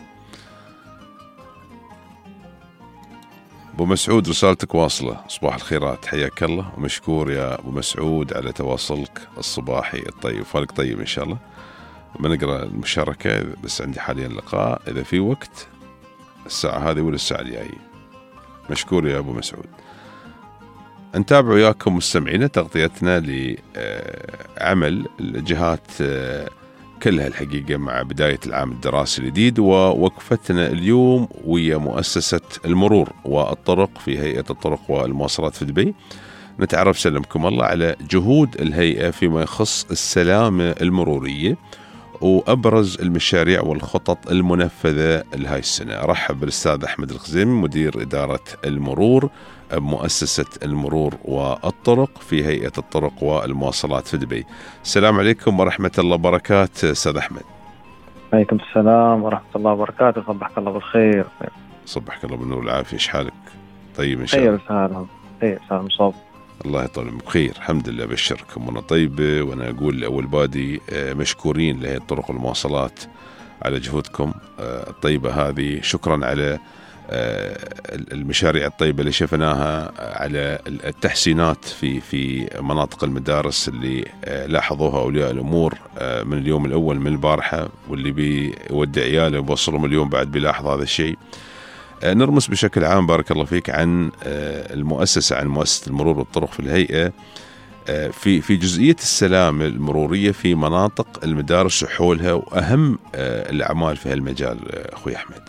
أبو مسعود رسالتك واصلة، صباح الخيرات، حياك الله ومشكور يا أبو مسعود على تواصلك الصباحي الطيب. فالك طيب إن شاء الله. بنقرأ المشاركة بس عندي حاليا لقاء إذا في وقت الساعة هذه ولا الساعة الجاية. مشكور يا أبو مسعود. نتابع وياكم مستمعين تغطيتنا لعمل الجهات كلها الحقيقة مع بداية العام الدراسي الجديد، ووقفتنا اليوم ويا مؤسسة المرور والطرق في هيئة الطرق والمواصلات في دبي. نتعرف سلمكم الله على جهود الهيئة فيما يخص السلامة المرورية وأبرز المشاريع والخطط المنفذة لهاي السنة. أرحب بالأستاذ أحمد الخزيمي مدير إدارة المرور بمؤسسة المرور والطرق في هيئة الطرق والمواصلات في دبي. السلام عليكم ورحمة الله وبركاته أستاذ أحمد. عليكم السلام ورحمة الله وبركاته. صبحك الله بالخير. صبحك الله بالنور والعافية. إيش حالك؟ طيب إن شاء الله. خير سلام. خير سلام صوب. الله يطول بخير الحمد لله. بشركم وانا طيبة، وانا اقول اول بادي مشكورين لهي الطرق والمواصلات على جهودكم الطيبة هذه. شكرا على المشاريع الطيبة اللي شفناها، على التحسينات في في مناطق المدارس اللي لاحظوها أولياء الأمور من اليوم الأول من البارحة، واللي بيودي عياله وبوصلهم اليوم بعد بيلاحظ هذا الشيء. نرمس بشكل عام بارك الله فيك عن المؤسسة، عن مؤسسة المرور والطرق في الهيئة في في جزئية السلامة المرورية في مناطق المدارس وحولها، وأهم الأعمال في هالمجال أخوي أحمد.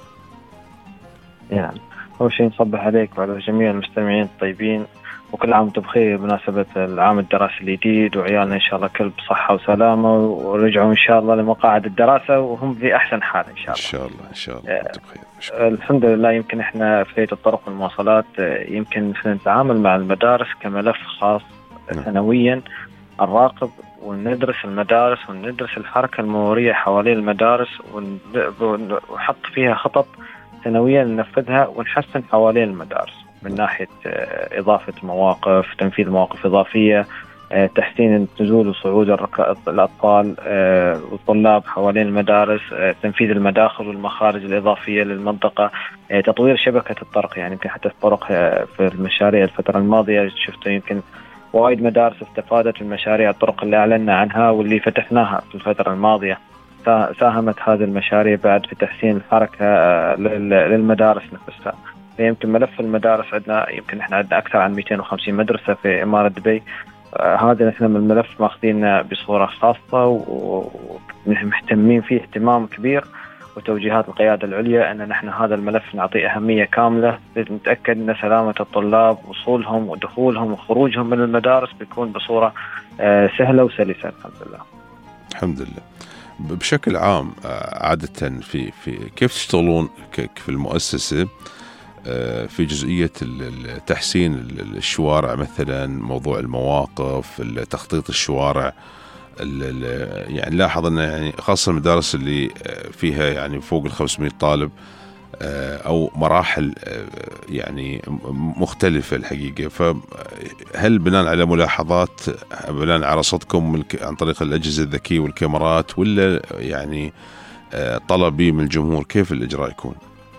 يعني أول شيء نصبح عليك وعلى جميع المستمعين الطيبين، وكل عام وانتم بخير بمناسبة العام الدراسي الجديد، وعيالنا إن شاء الله كل بصحة وسلامة ورجعوا إن شاء الله لمقاعد الدراسة وهم في أحسن حال إن شاء الله. إن شاء الله إن شاء الله أنتم بخير. الحمد لله. يمكن إحنا في هيئة الطرق والمواصلات يمكن نتعامل مع المدارس كملف خاص سنويا، نراقب وندرس المدارس وندرس الحركة المرورية حوالين المدارس ونحط فيها خطط سنويا ننفذها ونحسن حوالين المدارس من ناحية إضافة مواقف، تنفيذ مواقف إضافية، تحسين نزول وصعود الأطفال والطلاب حوالين المدارس، تنفيذ المداخل والمخارج الإضافية للمنطقة، تطوير شبكة الطرق. يعني يمكن حتى الطرق في المشاريع الفترة الماضية شفتوا يمكن وايد مدارس استفادت من مشاريع الطرق اللي أعلنا عنها واللي فتحناها في الفترة الماضية. ساهمت هذه المشاريع بعد في تحسين الحركة للمدارس نفسها. يمكن ملف المدارس عندنا يمكن احنا عندنا أكثر عن مئتين وخمسين مدرسة في إمارة دبي. آه هذا احنا من الملف ماخذين بصورة خاصة ومهتمين فيه اهتمام كبير، وتوجيهات القيادة العليا أن نحن هذا الملف نعطيه أهمية كاملة، نتأكد أن سلامة الطلاب وصولهم ودخولهم وخروجهم من المدارس بيكون بصورة آه سهلة وسلسة الحمد لله. الحمد لله. بشكل عام عادة في في كيف تشتغلون في المؤسسة في جزئية تحسين الشوارع مثلا، موضوع المواقف، تخطيط الشوارع. يعني لاحظ أن يعني خاصة المدارس اللي فيها يعني فوق الخمسمائة طالب أو مراحل يعني مختلفة الحقيقة، فهل بناء على ملاحظات بناء على رصدكم عن طريق الأجهزة الذكية والكاميرات، ولا يعني طلبي من الجمهور؟ كيف الإجراء يكون؟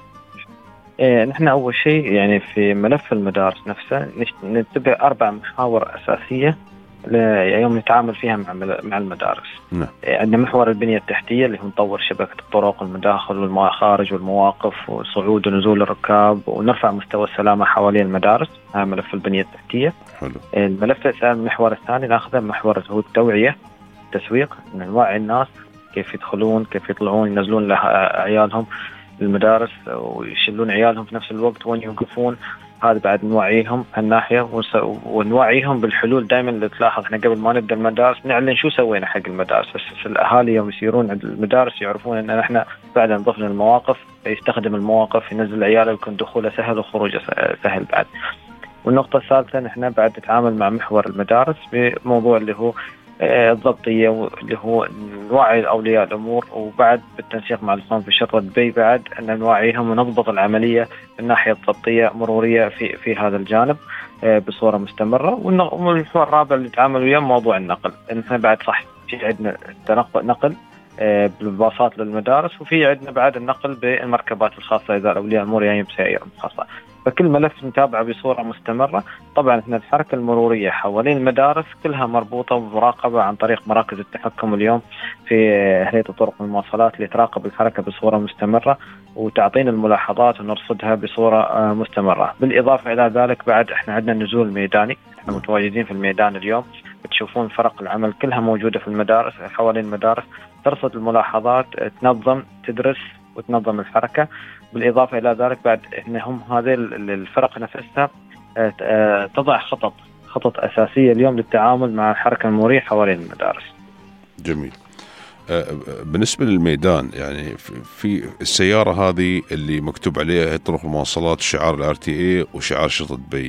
إيه، نحن أول شيء يعني في ملف المدارس نفسه نتبع أربع محاور أساسية يوم نتعامل فيها مع مع المدارس. نعم. عندنا محور البنية التحتية اللي هو نطور شبكة الطرق، المداخل والمخارج والمواقف وصعود ونزول الركاب، ونرفع مستوى السلامة حوالين المدارس. هذا ملف البنية التحتية. حلو. الملف الثاني، المحور الثاني ناخذه محور هو التوعية، التسويق، نوعي الناس كيف يدخلون، كيف يطلعون، ينزلون عيالهم المدارس ويشلون عيالهم في نفس الوقت، وين يوقفون. هذا بعد نوعيهم هالناحية، ونوعيهم بالحلول. دائما اللي تلاحظ احنا قبل ما نبدا المدارس نعلن شو سوينا حق المدارس، بس الاهالي يوم يسيرون عند المدارس يعرفون ان احنا فعلا ضفنا المواقف، يستخدم المواقف، ينزل عياله يكون دخوله سهل وخروجه سهل بعد. والنقطة الثالثة نحن بعد نتعامل مع محور المدارس بموضوع اللي هو الضبطية، اللي هو نوعي أولياء الأمور، وبعد بالتنسيق مع الإخوان في شرطة دبي بعد أن نوعيهم ونضبط العملية من الناحية الضبطية مرورية في في هذا الجانب بصورة مستمرة. والمحور الرابع اللي نتعامل وياه موضوع النقل، إن إحنا بعد صح في عندنا تنقل نقل بالباصات للمدارس، وفي عندنا بعد النقل بالمركبات الخاصة إذا أولياء الأمور يعني بسيارة خاصة. فكل ملف نتابعه بصورة مستمرة. طبعا احنا الحركة المرورية حوالين المدارس كلها مربوطة بمراقبة عن طريق مراكز التحكم اليوم في هيئة الطرق والمواصلات اللي تراقب الحركة بصورة مستمرة وتعطينا الملاحظات ونرصدها بصورة مستمرة. بالإضافة إلى ذلك بعد احنا عندنا نزول ميداني، احنا متواجدين في الميدان اليوم، بتشوفون فرق العمل كلها موجودة في المدارس حوالين المدارس، ترصد الملاحظات، تنظم، تدرس وتنظم الحركة. بالإضافة إلى ذلك بعد إنهم هذه الفرق نفسها تضع خطط خطط أساسية اليوم للتعامل مع الحركة المرورية حوالين المدارس. جميل. بالنسبة للميدان، يعني في السيارة هذه اللي مكتوب عليها طرق المواصلات شعار الار تي اي وشعار شرطة دبي،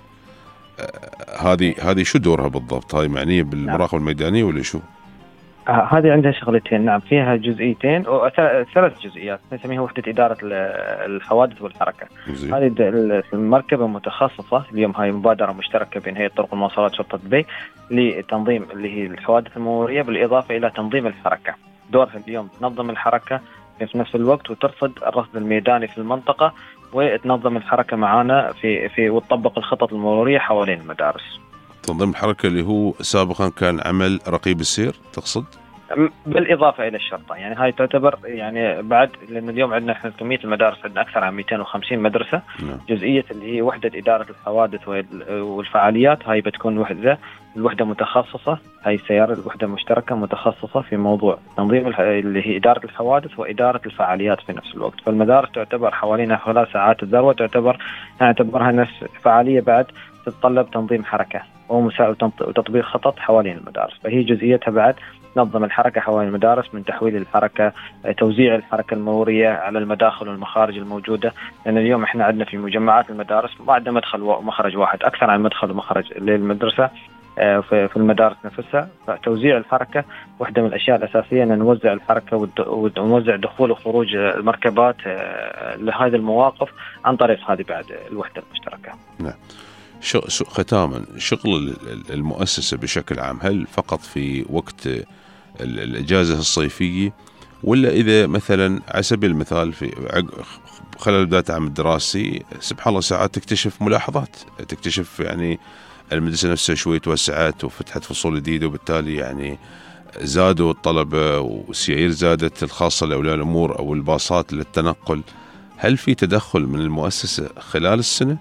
هذه هذه شو دورها بالضبط؟ هاي معنية بالمراقبة الميدانية ولا شو؟ هذه عندها شغلتين. نعم، فيها جزئيتين أو ثلاث جزئيات نسميها وحدة إدارة الحوادث والحركة. زي. هذه المركبة متخصصة اليوم، هاي مبادرة مشتركة بين هيئة طرق المواصلات شرطة دبي لتنظيم اللي هي الحوادث المرورية بالإضافة إلى تنظيم الحركة. دورها اليوم تنظم الحركة في نفس الوقت وترصد الرصد الميداني في المنطقة وتنظم الحركة معانا في في وتطبق الخطط المرورية حوالين المدارس. تنظيم الحركة اللي هو سابقا كان عمل رقيب السير تقصد؟ بالإضافة إلى الشرطة، يعني هاي تعتبر يعني بعد، لأن اليوم عندنا إحنا كمية المدارس عندنا أكثر عن مئتين وخمسين مدرسة. نعم. جزئية اللي هي وحدة إدارة الحوادث والفعاليات، هاي بتكون وحدة الوحدة متخصصة، هاي السيارة الوحدة مشتركة متخصصة في موضوع تنظيم اللي هي إدارة الحوادث وإدارة الفعاليات في نفس الوقت. فالمدارس تعتبر حوالينا خلال ساعات الذروة تعتبر نعتبرها نفس فعالية بعد تتطلب تنظيم حركة وتطبيق خطط حوالين المدارس. فهي جزئيتها بعد نظم الحركة حوالين المدارس من تحويل الحركة، توزيع الحركة المرورية على المداخل والمخارج الموجودة، لأن اليوم إحنا عندنا في مجمعات المدارس ما عندنا مدخل ومخرج واحد، أكثر عن مدخل ومخرج للمدرسة في المدارس نفسها. فتوزيع الحركة واحدة من الأشياء الأساسية أن نوزع الحركة ونوزع دخول وخروج المركبات لهذه المواقف عن طريق هذه بعد الوحدة المشتركة. نعم. ختاما، شغل المؤسسة بشكل عام هل فقط في وقت الإجازة الصيفية، ولا إذا مثلا على سبيل المثال في خلال بداية العام الدراسي سبحان الله ساعات تكتشف ملاحظات، تكتشف يعني المدرسة نفسها شوي توسعت وفتحت فصول جديدة وبالتالي يعني زادوا الطلبة والسيائر زادت الخاصة لأولياء الأمور أو الباصات للتنقل، هل في تدخل من المؤسسة خلال السنة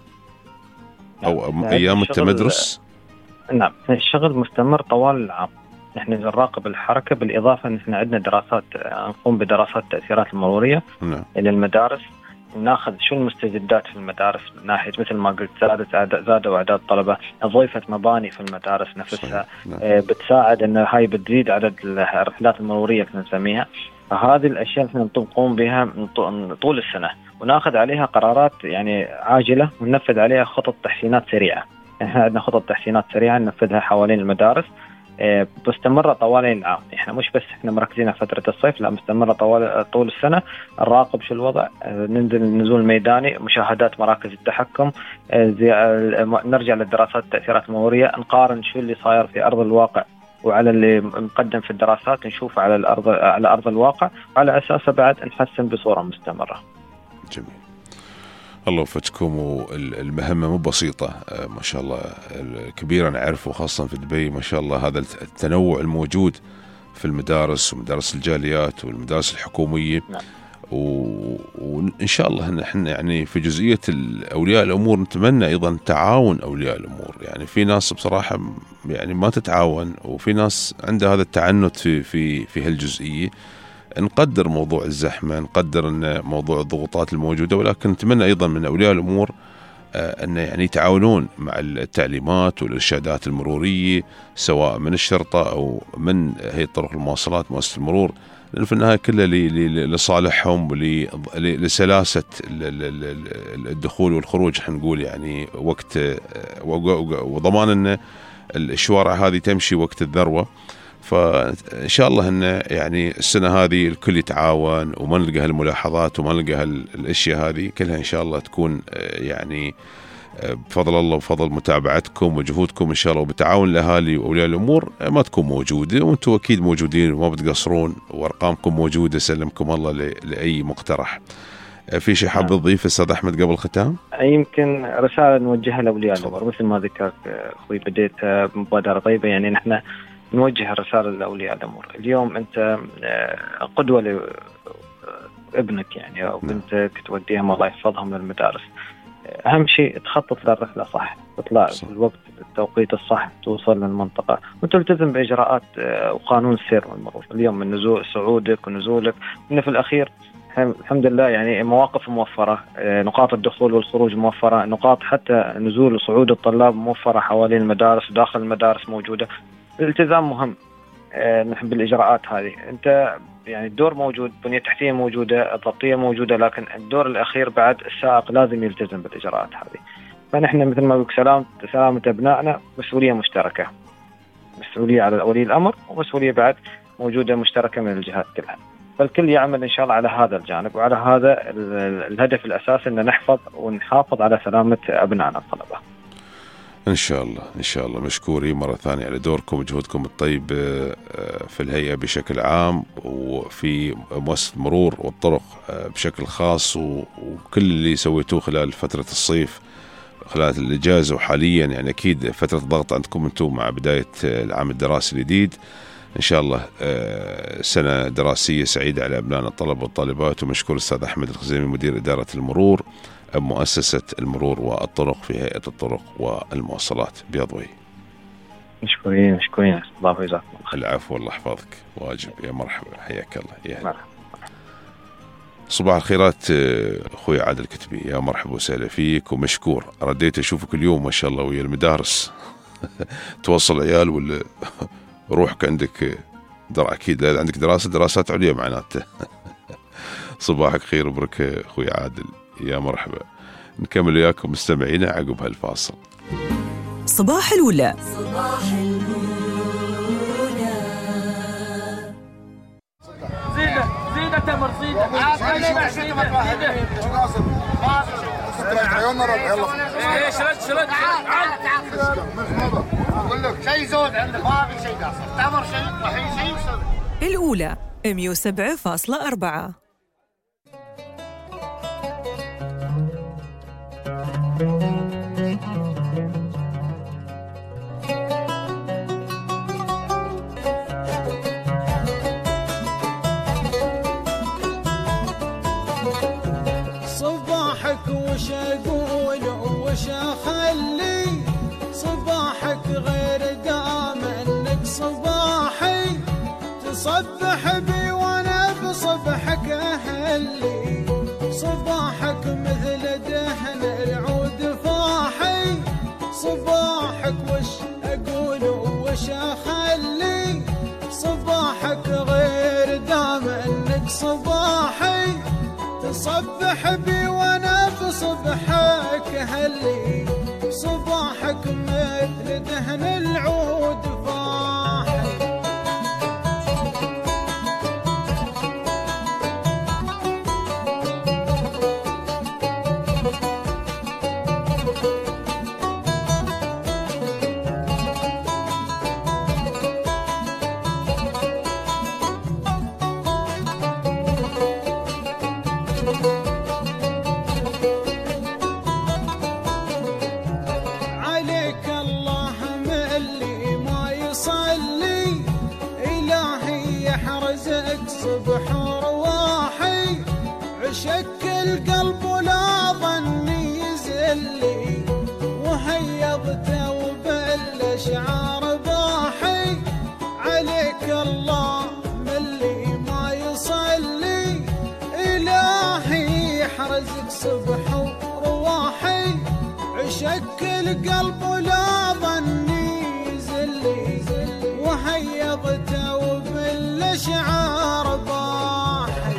أو نعم. أيام التمدرس؟ نعم، الشغل مستمر طوال العام. نحن نراقب الحركة، بالإضافة نحن عندنا دراسات، نقوم بدراسات التأثيرات المرورية نعم. إلى المدارس، ناخذ شو المستجدات في المدارس من ناحية مثل ما قلت زادت زادوا أعداد الطلبة، ضيفت مباني في المدارس نفسها. نعم. بتساعد أن هاي بتزيد عدد الرحلات المرورية اللي نسميها. فهذه الأشياء نحن نقوم بها طول السنة، وناخذ عليها قرارات يعني عاجلة وننفذ عليها خطط تحسينات سريعة. احنا عندنا خطط تحسينات سريعة ننفذها حوالين المدارس مستمرة طوال العام. احنا مش بس احنا مركزين على فترة الصيف، لا مستمرة طوال طول السنة. نراقب شو الوضع، ننزل نزول ميداني، مشاهدات مراكز التحكم، نرجع للدراسات التأثيرات المرورية، نقارن شو اللي صاير في أرض الواقع وعلى اللي مقدم في الدراسات، نشوفه على الأرض على أرض الواقع، وعلى أساسه بعد نحسن بصورة مستمرة. جميل. الله يوفقكم. والمهمة مو بسيطة ما شاء الله كبيرة، نعرفه خاصة في دبي ما شاء الله هذا التنوع الموجود في المدارس ومدارس الجاليات والمدارس الحكومية. نعم. وإن شاء الله نحن يعني في جزئية أولياء الأمور نتمنى أيضا تعاون أولياء الأمور. يعني في ناس بصراحة يعني ما تتعاون، وفي ناس عندها هذا التعنت في في في هالجزئية. نقدر موضوع الزحمة، نقدر أن موضوع الضغوطات الموجودة، ولكن نتمنى أيضا من أولياء الأمور أن يعني يتعاونون مع التعليمات والإرشادات المرورية سواء من الشرطة أو من هيئة طرق المواصلات مؤسسة المرور، لأن في النهاية كلها لصالحهم ولسلاسة الدخول والخروج حنقول يعني وقت وضمان أن الشوارع هذه تمشي وقت الذروة. فإن شاء الله أن يعني السنة هذه الكل يتعاون وما نلقى هالملاحظات وما نلقى هالأشياء هذه كلها، إن شاء الله تكون يعني بفضل الله وفضل متابعتكم وجهودكم إن شاء الله وبتعاون الأهالي وأولياء الأمور ما تكون موجودة، وأنتم أكيد موجودين وما بتقصرون وأرقامكم موجودة. سلمكم الله لأي مقترح. في شيء حاب تضيف أستاذ أحمد قبل الختام؟ يمكن رسالة نوجهها لأولياء الأمور مثل ما ذكرت أخوي، بديت بمبادرة طيبة. يعني نحن نوجه الرسالة لأولياء الأمور. اليوم أنت قدوة لابنك يعني أو بنتك توديهم الله يحفظهم للمدارس. أهم شيء تخطط للرحلة صح، تطلع في الوقت بالتوقيت الصح، توصل للمنطقة وتلتزم بإجراءات وقانون السير والمرور. اليوم من نزول صعودك ونزولك إنه في الأخير الحمد لله يعني مواقف موفرة، نقاط الدخول والخروج موفرة، نقاط حتى نزول وصعود الطلاب موفرة حوالين المدارس وداخل المدارس موجودة. الالتزام مهم نحن بالإجراءات هذه. أنت يعني الدور موجود، بنية تحتية موجودة، الضبطية موجودة، لكن الدور الأخير بعد السائق لازم يلتزم بالإجراءات هذه. فنحن مثل ما بقول سلامة سلامة أبنائنا مسؤولية مشتركة، مسؤولية على ولي الأمر ومسؤولية بعد موجودة مشتركة من الجهات كلها. فالكل يعمل إن شاء الله على هذا الجانب وعلى هذا الهدف الأساسي أن نحفظ ونحافظ على سلامة أبنائنا الطلبة. إن شاء الله إن شاء الله. مشكورين مرة ثانية على دوركم وجهودكم الطيب في الهيئة بشكل عام وفي مؤسسة مرور والطرق بشكل خاص، وكل اللي سويتوه خلال فترة الصيف خلال الإجازة وحاليا يعني أكيد فترة ضغط عندكم أنتم مع بداية العام الدراسي الجديد. إن شاء الله سنة دراسية سعيدة على أبنائنا الطلبة والطالبات. ومشكور الأستاذ أحمد الخزيمي مدير إدارة المرور مؤسسة المرور والطرق في هيئة الطرق والمواصلات بيضوي. مشكورين مشكورين الله يجزاكم. العفو والله يحفظك. واجب. يا مرحبا حياك الله. يا مرحبا. صباح الخيرات أخوي عادل الكتبي، يا مرحبا وسهلا فيك ومشكور. رديت أشوفك اليوم ما شاء الله ويا المدارس توصل عيال ولا روحك عندك در أكيد عندك دراسة دراسات عليا معناته. صباحك خير وبركة أخوي عادل، يا مرحبا. نكمل وياكم مستمعينا عقب هالفاصل. صباح الأولى. صباح الأولى. زيدة زيدة تمر زيدة. ايش رد شرد اقول لك شيء زود عندك ما في شيء قاصر، تمر شيء طحين شيء وسوي. الأولى مية وسبعة فاصلة أربعة. صباحك وش اقول وش اخلي، صباحك غير دام انك صباحي، تصبح بي وانا بصبحك اهلي، صباحك مثل دهن العود فاحي، صباحك وش اقول وش اخلي، صباحك غير دام انك صباحي، تصبح بي وانا في صبحك هلي صباحك مثل دهن العود فاحي عليك الله ملي ما يصلي إلهي يحرزك صبح ورواحي عشك القلب ولا ظني يزلي وهيضته وبالأشعار باحي عليك الله ملي ما يصلي إلهي يحرزك صبح ورواحي عشك القلب ولا ظني يزلي وهيضته وبالأشعار باحي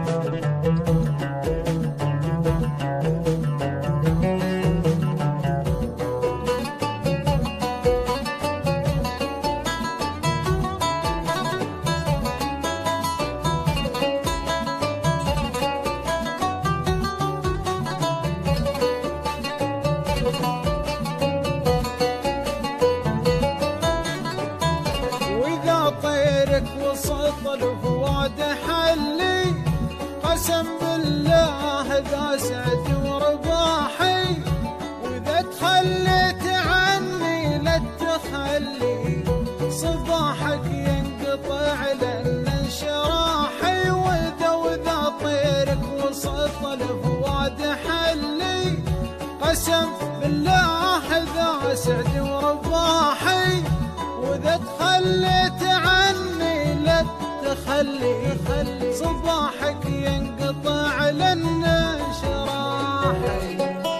وإذا طيرك وسط الفؤاد حلي قسم بالله ذا سعد ورباحي وإذا تخليت عني لا تخلي صباحك ينقطع لأن انشراحي وإذا وإذا طيرك وسط الفؤاد حلي قسم بالله ذا سعد ورباحي وإذا تخليت عني لا تخلي صباحك ينقطع لأن شراحي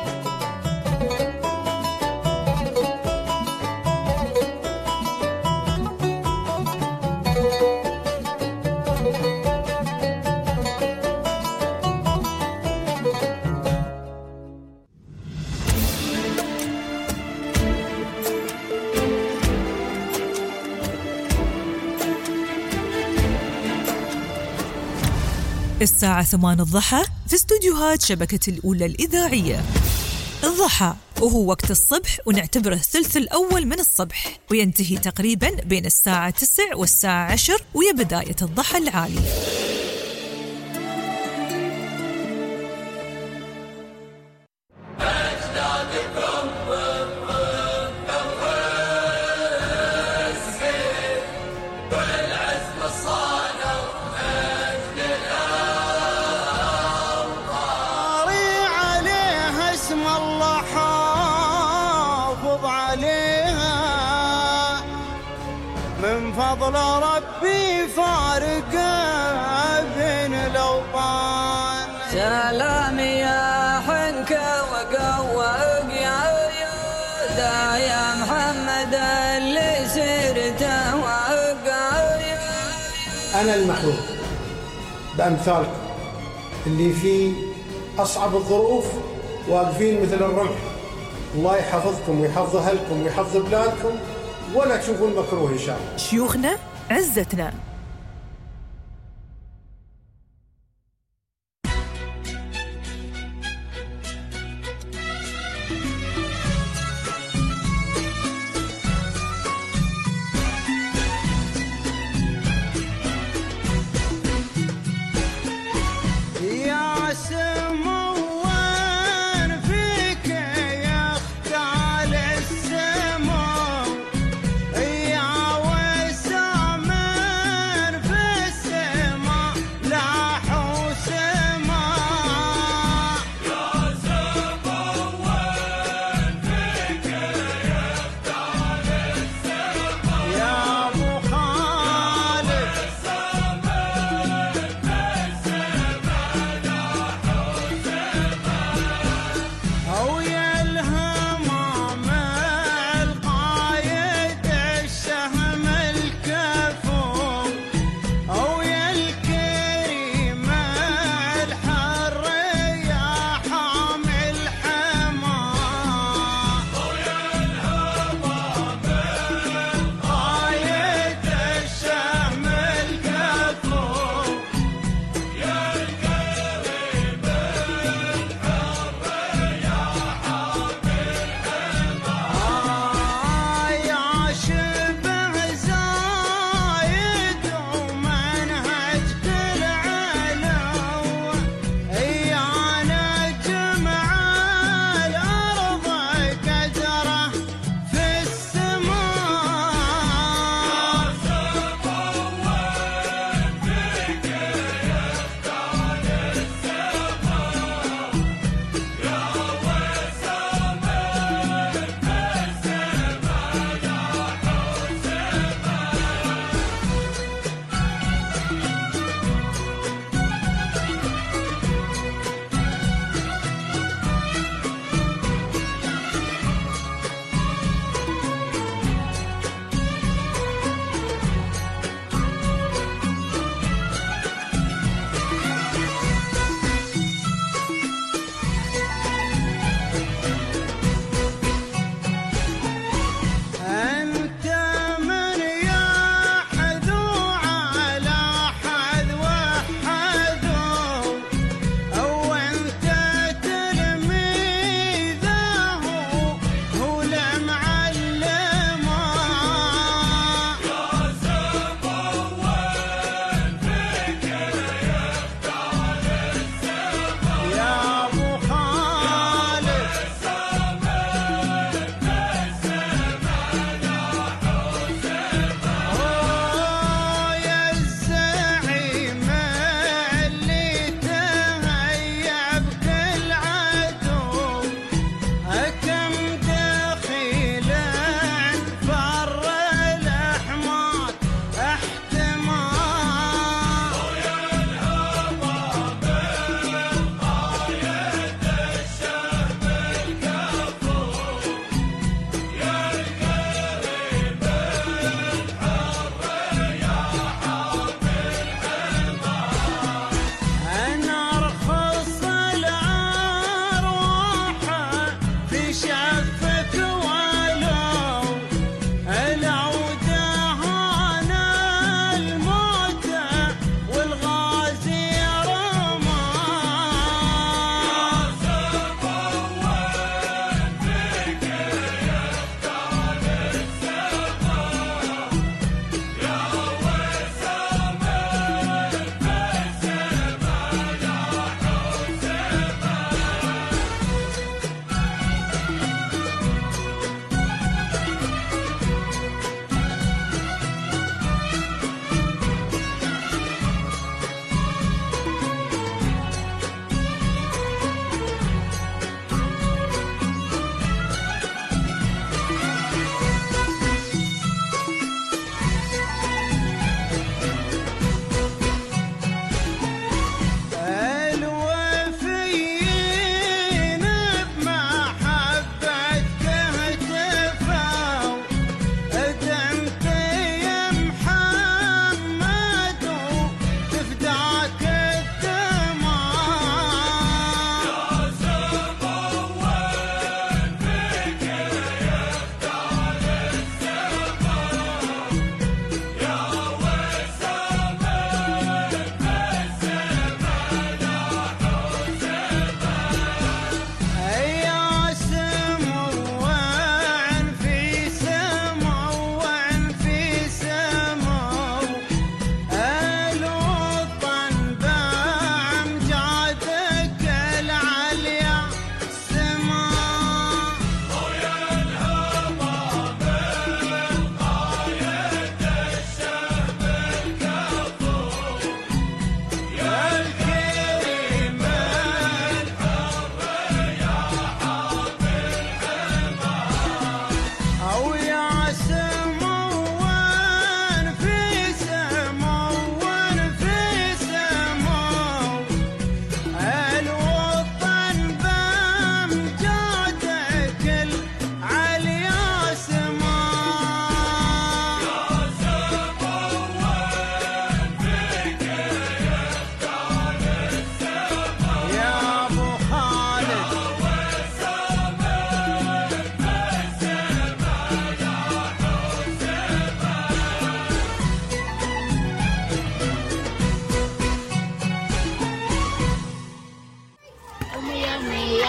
الساعة ثمان الضحى في استوديوهات شبكة الأولى الإذاعية. الضحى وهو وقت الصبح ونعتبره الثلث الأول من الصبح وينتهي تقريبا بين الساعة تسع والساعة عشر ويا بداية الضحى العالي. فضل ربي فارق بين الأوطان سلام يا حنكة وقوق يا يا يا محمد اللي سرته وقع. أنا المحروم بأمثالكم اللي في أصعب الظروف واقفين مثل الرمح. الله يحفظكم ويحفظ أهلكم ويحفظ بلادكم ولا تشوفون مكروه إن شاء الله. شيوخنا عزتنا.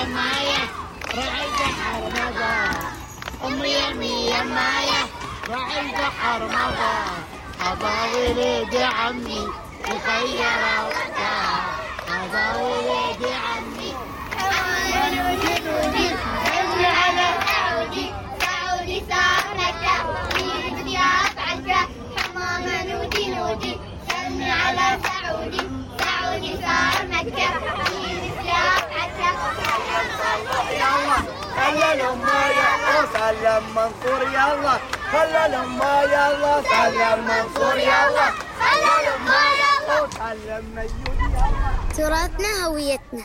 يمايا راعي سحر مضى أمي يمي يمايا راعي سحر مضى هذا ولد عمي يخير وقتها هذا ولد عمي نودي نودي نودي على سعودي سعودي سعرك ويد يا عفعك حمامة نودي نودي سمي على سعودي سعودي صار مكة ويد يا عفعك يلا خلى الأمة يلا سلم منصور يلا خلى الأمة يلا سلم منصور يلا خلى الأمة يلا سلم ميود يلا تراثنا هويتنا.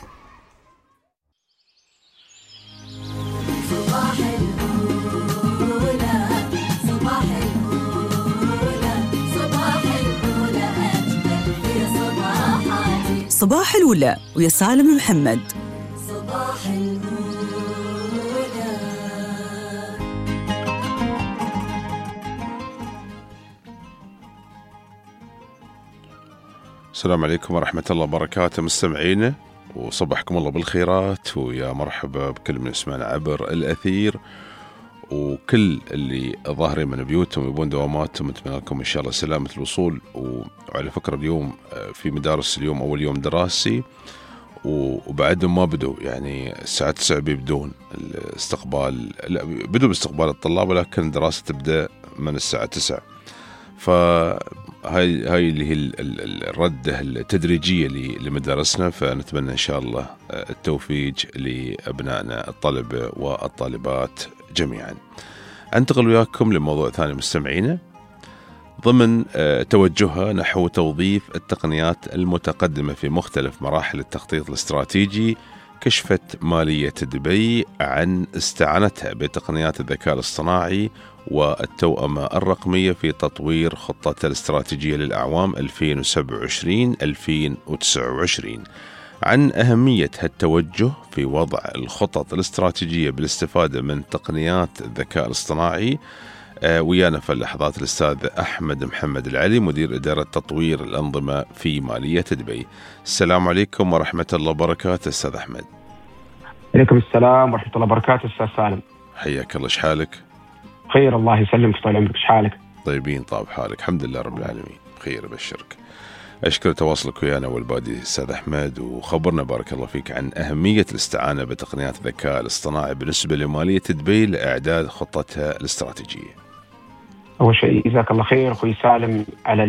صباح الأولى صباح الأولى صباح الأولى أجمل في صباحاتي صباح الأولى ويا سالم محمد. صباح الأولى. السلام عليكم ورحمة الله وبركاته مستمعينا، وصبحكم الله بالخيرات، ويا مرحبا بكل من يسمعنا عبر الأثير، وكل اللي ظاهرين من بيوتهم يبون دواماتهم. نتمنى لكم إن شاء الله سلامة الوصول. وعلى فكرة اليوم في مدارس اليوم أول يوم دراسي، وبعدهم ما بدوا، يعني الساعة تسعة بيبدون الاستقبال، لا بدوا باستقبال الطلاب، ولكن الدراسة تبدأ من الساعة تسعة. فهاي هاي اللي هي الردة التدريجية لمدارسنا، فنتمنى إن شاء الله التوفيق لأبنائنا الطلبة والطالبات جميعا. أنتقل وياكم لموضوع ثاني مستمعينا، ضمن توجهها نحو توظيف التقنيات المتقدمة في مختلف مراحل التخطيط الاستراتيجي. كشفت مالية دبي عن استعانتها بتقنيات الذكاء الاصطناعي والتوأمة الرقمية في تطوير خطتها الاستراتيجية للأعوام ألفين وسبعة وعشرين ألفين وتسعة وعشرين، عن أهمية هالتوجه في وضع الخطط الاستراتيجية بالاستفادة من تقنيات الذكاء الاصطناعي. آه ويانا في اللحظات الأستاذ أحمد محمد العلي، مدير إدارة تطوير الأنظمة في مالية دبي. السلام عليكم ورحمة الله وبركاته أستاذ أحمد. عليكم السلام ورحمة الله وبركاته أستاذ سالم. حياك الله، شحالك؟ خير الله يسلمك طال عمرك، شحالك؟ طيبين طاب حالك، الحمد لله رب العالمين خير أبشرك. أشكر تواصلك ويانا والبادي أستاذ أحمد، وخبرنا بارك الله فيك عن أهمية الاستعانة بتقنيات الذكاء الاصطناعي بالنسبة لمالية دبي لإعداد خطتها الاستراتيجية. أول شيء جزاك الله خير أخوي سالم على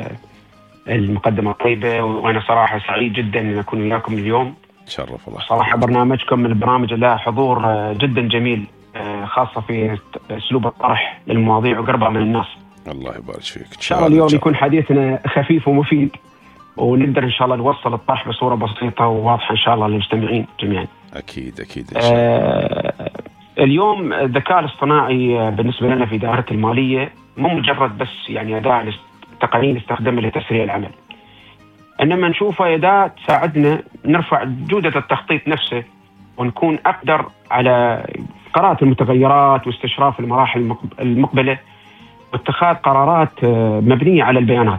المقدمة الطيبة، وأنا صراحة سعيد جدا أن أكون وياكم اليوم. تشرف الله. صراحة برنامجكم من البرامج له حضور جدا جميل، خاصة في أسلوب الطرح للمواضيع وقربها من الناس. الله يبارك فيك. إن شاء الله اليوم يكون حديثنا خفيف ومفيد، ونقدر إن شاء الله نوصل الطرح بصورة بسيطة وواضحة إن شاء الله للمستمعين جميعا. أكيد أكيد إن شاء الله. آه اليوم الذكاء الاصطناعي بالنسبة لنا في إدارة المالية مو مجرد بس يعني أداة تقنية نستخدمها لتسريع العمل، إنما نشوفها أداة تساعدنا نرفع جودة التخطيط نفسه، ونكون أقدر على قراءة المتغيرات واستشراف المراحل المقبلة واتخاذ قرارات مبنية على البيانات.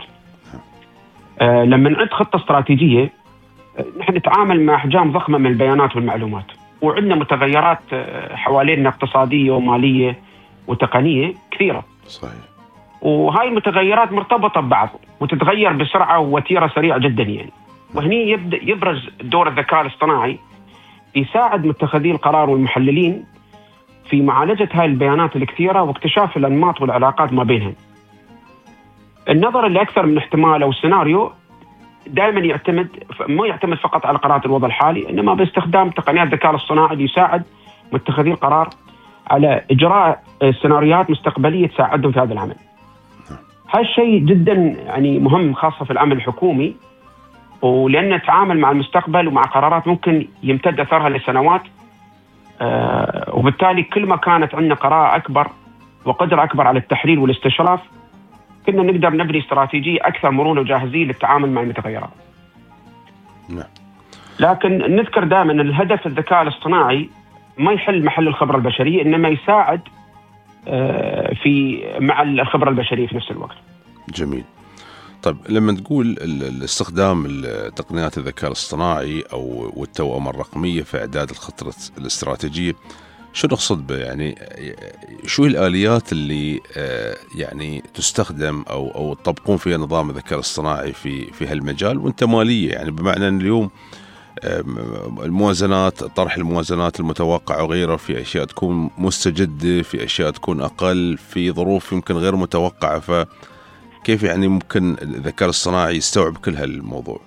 لما نعد خطة استراتيجية نحن نتعامل مع أحجام ضخمة من البيانات والمعلومات، وعندنا متغيرات حوالينا اقتصادية ومالية وتقنية كثيرة. صحيح. وهاي المتغيرات مرتبطة ببعض وتتغير بسرعة ووتيرة سريعة جدا يعني. وهني يبدأ يبرز دور الذكاء الاصطناعي، يساعد متخذي القرار والمحللين في معالجة هاي البيانات الكثيرة واكتشاف الأنماط والعلاقات ما بينهم. النظر اللي أكثر من احتمال أو سيناريو دائما يعتمد مو يعتمد فقط على قراءة الوضع الحالي، إنما باستخدام تقنيات الذكاء الاصطناعي اللي يساعد متخذي القرار على إجراء سيناريوهات مستقبلية تساعدهم في هذا العمل. هالشيء جدا يعني مهم خاصة في العمل الحكومي، ولأن نتعامل مع المستقبل ومع قرارات ممكن يمتد أثرها لسنوات، آه وبالتالي كل ما كانت عندنا قراءة أكبر وقدرة أكبر على التحليل والاستشراف كنا نقدر نبني استراتيجية أكثر مرونة وجاهزية للتعامل مع المتغيرات. نعم. لكن نذكر دائما أن الهدف الذكاء الاصطناعي ما يحل محل الخبرة البشرية، إنما يساعد آه في مع الخبرة البشرية في نفس الوقت. جميل. طيب لما تقول الاستخدام تقنيات الذكاء الاصطناعي أو والتوأمة الرقمية في إعداد الخطة الاستراتيجية، شو نقصد به؟ يعني شو الآليات اللي يعني تستخدم أو أو تطبقون فيها نظام الذكاء الاصطناعي في في هالمجال، وانت مالية، يعني بمعنى أن اليوم الموازنات، طرح الموازنات المتوقعة وغيرها، في أشياء تكون مستجدة، في أشياء تكون أقل، في ظروف يمكن غير متوقعة، فكيف يعني ممكن الذكاء الاصطناعي يستوعب كل هالموضوع؟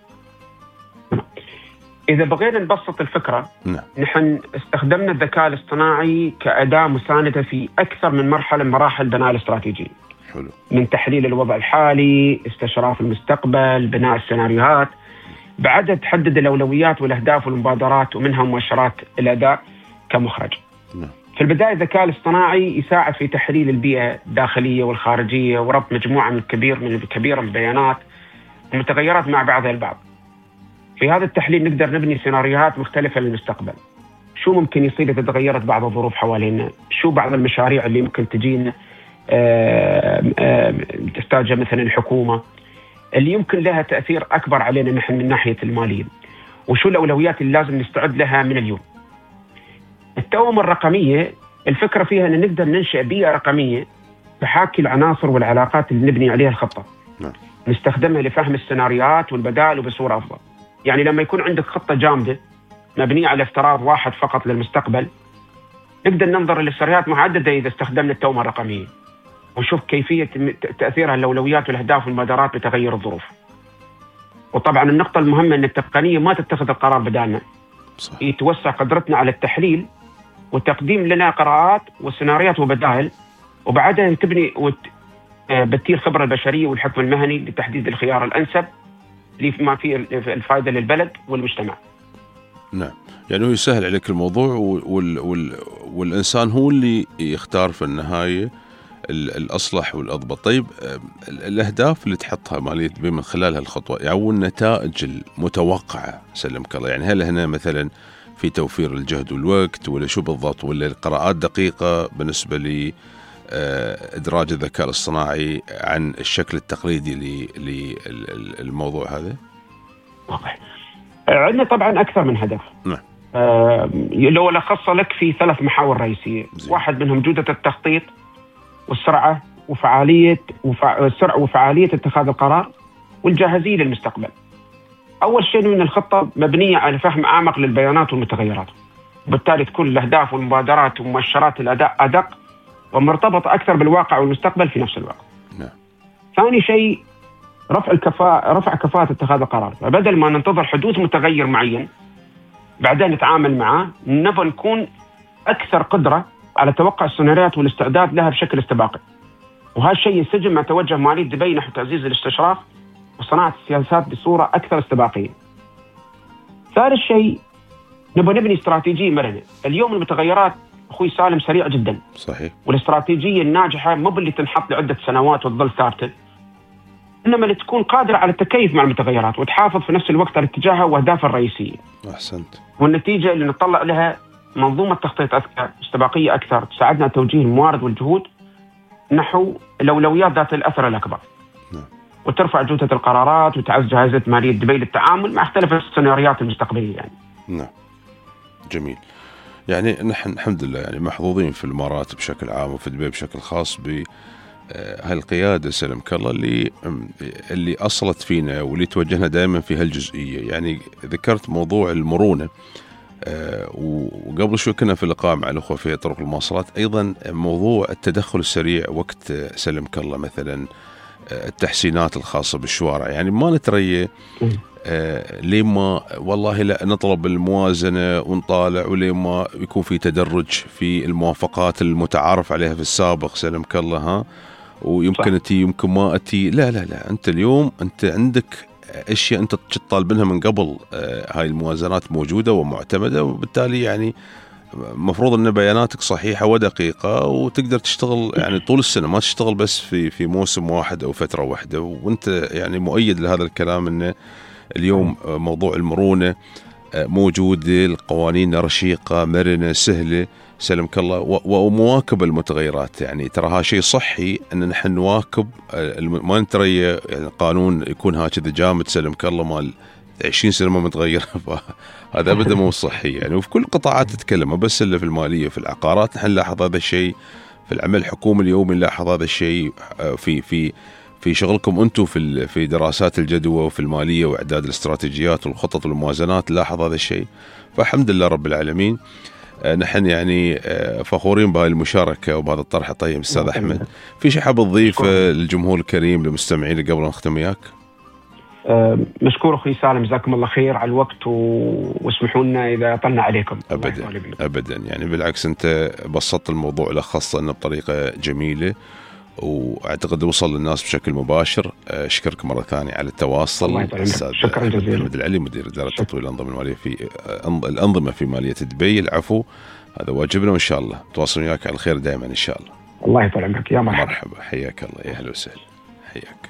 إذا بغينا نبسط الفكرة، نعم. نحن استخدمنا الذكاء الاصطناعي كأداة مساندة في أكثر من مرحلة من مراحل بناء الاستراتيجية. حلو. من تحليل الوضع الحالي، استشراف المستقبل، بناء السيناريوهات، بعدها تحدد الأولويات والأهداف والمبادرات، ومنها مؤشرات الأداء كمخرج. نعم. في البداية الذكاء الاصطناعي يساعد في تحليل البيئة الداخلية والخارجية، وربط مجموعة من كبير من كبيرة من البيانات ومتغيرات مع بعضها البعض. في هذا التحليل نقدر نبني سيناريوهات مختلفة للمستقبل. شو ممكن يصير إذا تغيرت بعض الظروف حوالينا؟ شو بعض المشاريع اللي ممكن تجينا تحتاجها مثلا الحكومة اللي يمكن لها تأثير أكبر علينا نحن من ناحية المالية؟ وشو الأولويات اللي لازم نستعد لها من اليوم؟ التوأمة الرقمية الفكرة فيها أن نقدر ننشئ بيئة رقمية تحاكي العناصر والعلاقات اللي نبني عليها الخطة. نعم. نستخدمها لفهم السيناريوهات والبدائل وبصورة أفضل. يعني لما يكون عندك خطة جامدة مبنية على افتراض واحد فقط للمستقبل، نقدر ننظر للسيناريوهات معددة إذا استخدمنا التوأمة الرقمية، ونشوف كيفية تأثيرها الأولويات والأهداف والمبادرات بتغير الظروف. وطبعا النقطة المهمة أن التقنية ما تتخذ القرار بدالنا، صح. يتوسع قدرتنا على التحليل وتقديم لنا قراءات وسيناريوهات وبدائل، وبعدها تبني وبتثير الخبرة البشرية والحكم المهني لتحديد الخيار الأنسب لما فيه الفائدة للبلد والمجتمع. نعم، يعني هو يسهل عليك الموضوع، وال وال والإنسان هو اللي يختار في النهاية الأصلح والأضبط. طيب الأهداف اللي تحطها مالية من خلال هالخطوة، يعني والنتائج المتوقعة سلمك الله، يعني هل هنا مثلا في توفير الجهد والوقت، ولا شو بالضبط، ولا القراءات دقيقة بالنسبة لي إدراج الذكاء الاصطناعي عن الشكل التقليدي للموضوع هذا؟ واضح. عندنا طبعا أكثر من هدف. نعم. آه لو لخص لك في ثلاث محاور رئيسية. زي. واحد منهم جودة التخطيط والسرعة وفعالية وفع... السرعة وفعالية اتخاذ القرار والجاهزية للمستقبل. أول شيء من الخطة مبنية على فهم أعمق للبيانات والمتغيرات، وبالتالي تكون الأهداف والمبادرات ومؤشرات الأداء أدق ومرتبطة أكثر بالواقع والمستقبل في نفس الوقت. نعم. ثاني شيء رفع الكفاءة، رفع كفاءة اتخاذ القرار، فبدل ما ننتظر حدوث متغير معين بعدين نتعامل معه، نبغى نكون أكثر قدرة على توقع السيناريوهات والاستعداد لها بشكل استباقي. وهذا الشيء ينسجم مع توجه مالية دبي نحو تعزيز الاستشراف وصناعة السياسات بصورة أكثر استباقية. ثالث شيء نبغى نبني استراتيجية مرنة. اليوم المتغيرات أخوي سالم سريع جدا. صحيح. والاستراتيجية الناجحة مو باللي تنحط لعدة سنوات وتظل ثابتة، إنما اللي تكون قادرة على التكيف مع المتغيرات وتحافظ في نفس الوقت على اتجاهها وأهدافها الرئيسية. أحسنت. والنتيجة اللي نطلع لها منظومة تخطيط أذكى، استباقية أكثر، تساعدنا توجيه الموارد والجهود نحو الأولويات ذات الأثر الأكبر. نعم. وترفع جودة القرارات وتعزز جاهزية مالية دبي للتعامل مع اختلاف السيناريوهات المستقبلية يعني. نعم. جميل. يعني نحن الحمد لله يعني محظوظين في الإمارات بشكل عام وفي دبي بشكل خاص ب هالقيادة سلمك الله اللي اللي أصلت فينا واللي توجهنا دائما في هالجزئية. يعني ذكرت موضوع المرونة، وقبل شوي كنا في اللقاء مع الأخوة في طرق المواصلات أيضا موضوع التدخل السريع وقت سلمك الله، مثلا التحسينات الخاصة بالشوارع. يعني ما نتريى لما والله لا نطلب الموازنة ونطالع، ولما يكون في تدرج في الموافقات المتعارف عليها في السابق سلمك الله، ها ويمكن أتي يمكن ما أتي. لا لا لا أنت اليوم أنت عندك أشياء أنت تطالبينها من قبل، هاي الموازنات موجودة ومعتمدة، وبالتالي يعني مفروض أن بياناتك صحيحة ودقيقة وتقدر تشتغل يعني طول السنة، ما تشتغل بس في في موسم واحد أو فترة واحدة. وأنت يعني مؤيد لهذا الكلام، أنه اليوم موضوع المرونة موجودة، القوانين رشيقة مرنة سهلة سلمك الله، ومواكبة المتغيرات. يعني ترى هذا شيء صحي أن نحن نواكب، ما نتري يعني قانون يكون هكذا جامد سلمك الله مال عشرين سنة ما متغير، هذا أبدا مو صحي يعني. وفي كل قطاعات تتكلم، بس إلا في المالية في العقارات نحن نلاحظ هذا الشيء، في العمل الحكومي اليومي نلاحظ هذا الشيء، في في في شغلكم أنتم في في دراسات الجدوى وفي المالية وإعداد الاستراتيجيات والخطط والموازنات نلاحظ هذا الشيء. فالحمد لله رب العالمين. نحن يعني فخورين بهذه المشاركة وبهذا الطرح الطيب. أستاذ أحمد، في شيء حاب تضيف للجمهور الكريم للمستمعين قبل ما نختم وياك؟ مشكور أخي سالم، جزاكم الله خير على الوقت، واسمحوا لنا إذا طلنا عليكم. أبدا أبدا، يعني بالعكس أنت بسطت الموضوع لخصت لنا بطريقة جميلة، واعتقد وصل للناس بشكل مباشر. اشكرك مره ثانيه على التواصل استاذ شكرا جزيلا. محمد العلي مدير اداره تطوير الانظمه الماليه في الانظمه في ماليه دبي. العفو، هذا واجبنا، وان شاء الله تواصل وياك على الخير دائما ان شاء الله. الله يطول عمرك. يا مرحبا. مرحبا، حياك الله، يا اهلا وسهلا، حياك.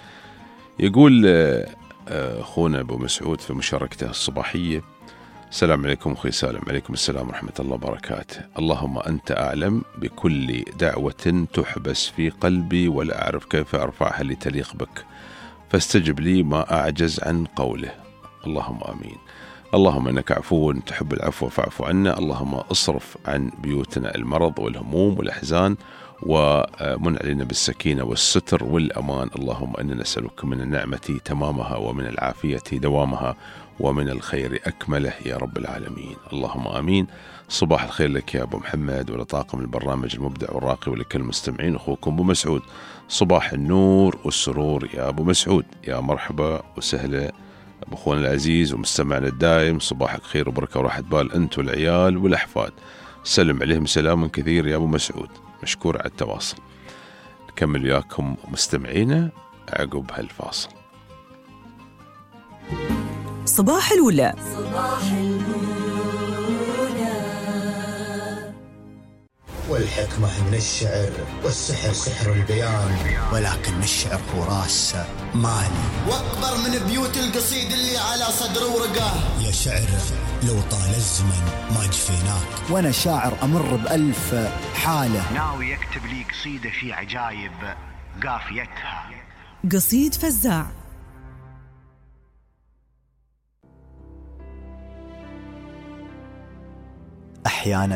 يقول اخونا ابو مسعود في مشاركته الصباحيه: السلام عليكم أخي سالم. عليكم السلام ورحمة الله وبركاته. اللهم أنت أعلم بكل دعوة تحبس في قلبي ولا أعرف كيف أرفعها لتليق بك، فاستجب لي ما أعجز عن قوله. اللهم آمين. اللهم إنك عفو تحب العفو فاعف عنا. اللهم اصرف عن بيوتنا المرض والهموم والأحزان، ومن علينا بالسكينة والستر والأمان. اللهم إنا نسألك من النعمة تمامها ومن العافية دوامها ومن الخير أكمله يا رب العالمين. اللهم آمين. صباح الخير لك يا أبو محمد ولطاقم البرنامج المبدع والراقي ولكل المستمعين. أخوكم أبو مسعود. صباح النور والسرور يا أبو مسعود، يا مرحبا وسهلا أبو أخونا العزيز ومستمعنا الدائم. صباحك خير وبركة وراحة بال أنت والعيال والأحفاد. سلم عليهم سلام كثير يا أبو مسعود. مشكور على التواصل. نكمل وياكم مستمعينا عقب هالفاصل. صباح الأولى. صباح الأولى. والحكمة من الشعر والسحر سحر البيان، ولكن الشعر هو راس مالي واكبر من بيوت القصيد اللي على صدر ورقاه. يا شعر لو طال الزمن ما جفيناك، وانا شاعر امر بألف حالة. ناوي يكتب لي قصيدة في عجايب قافيتها. قصيد فزاع. أحيانا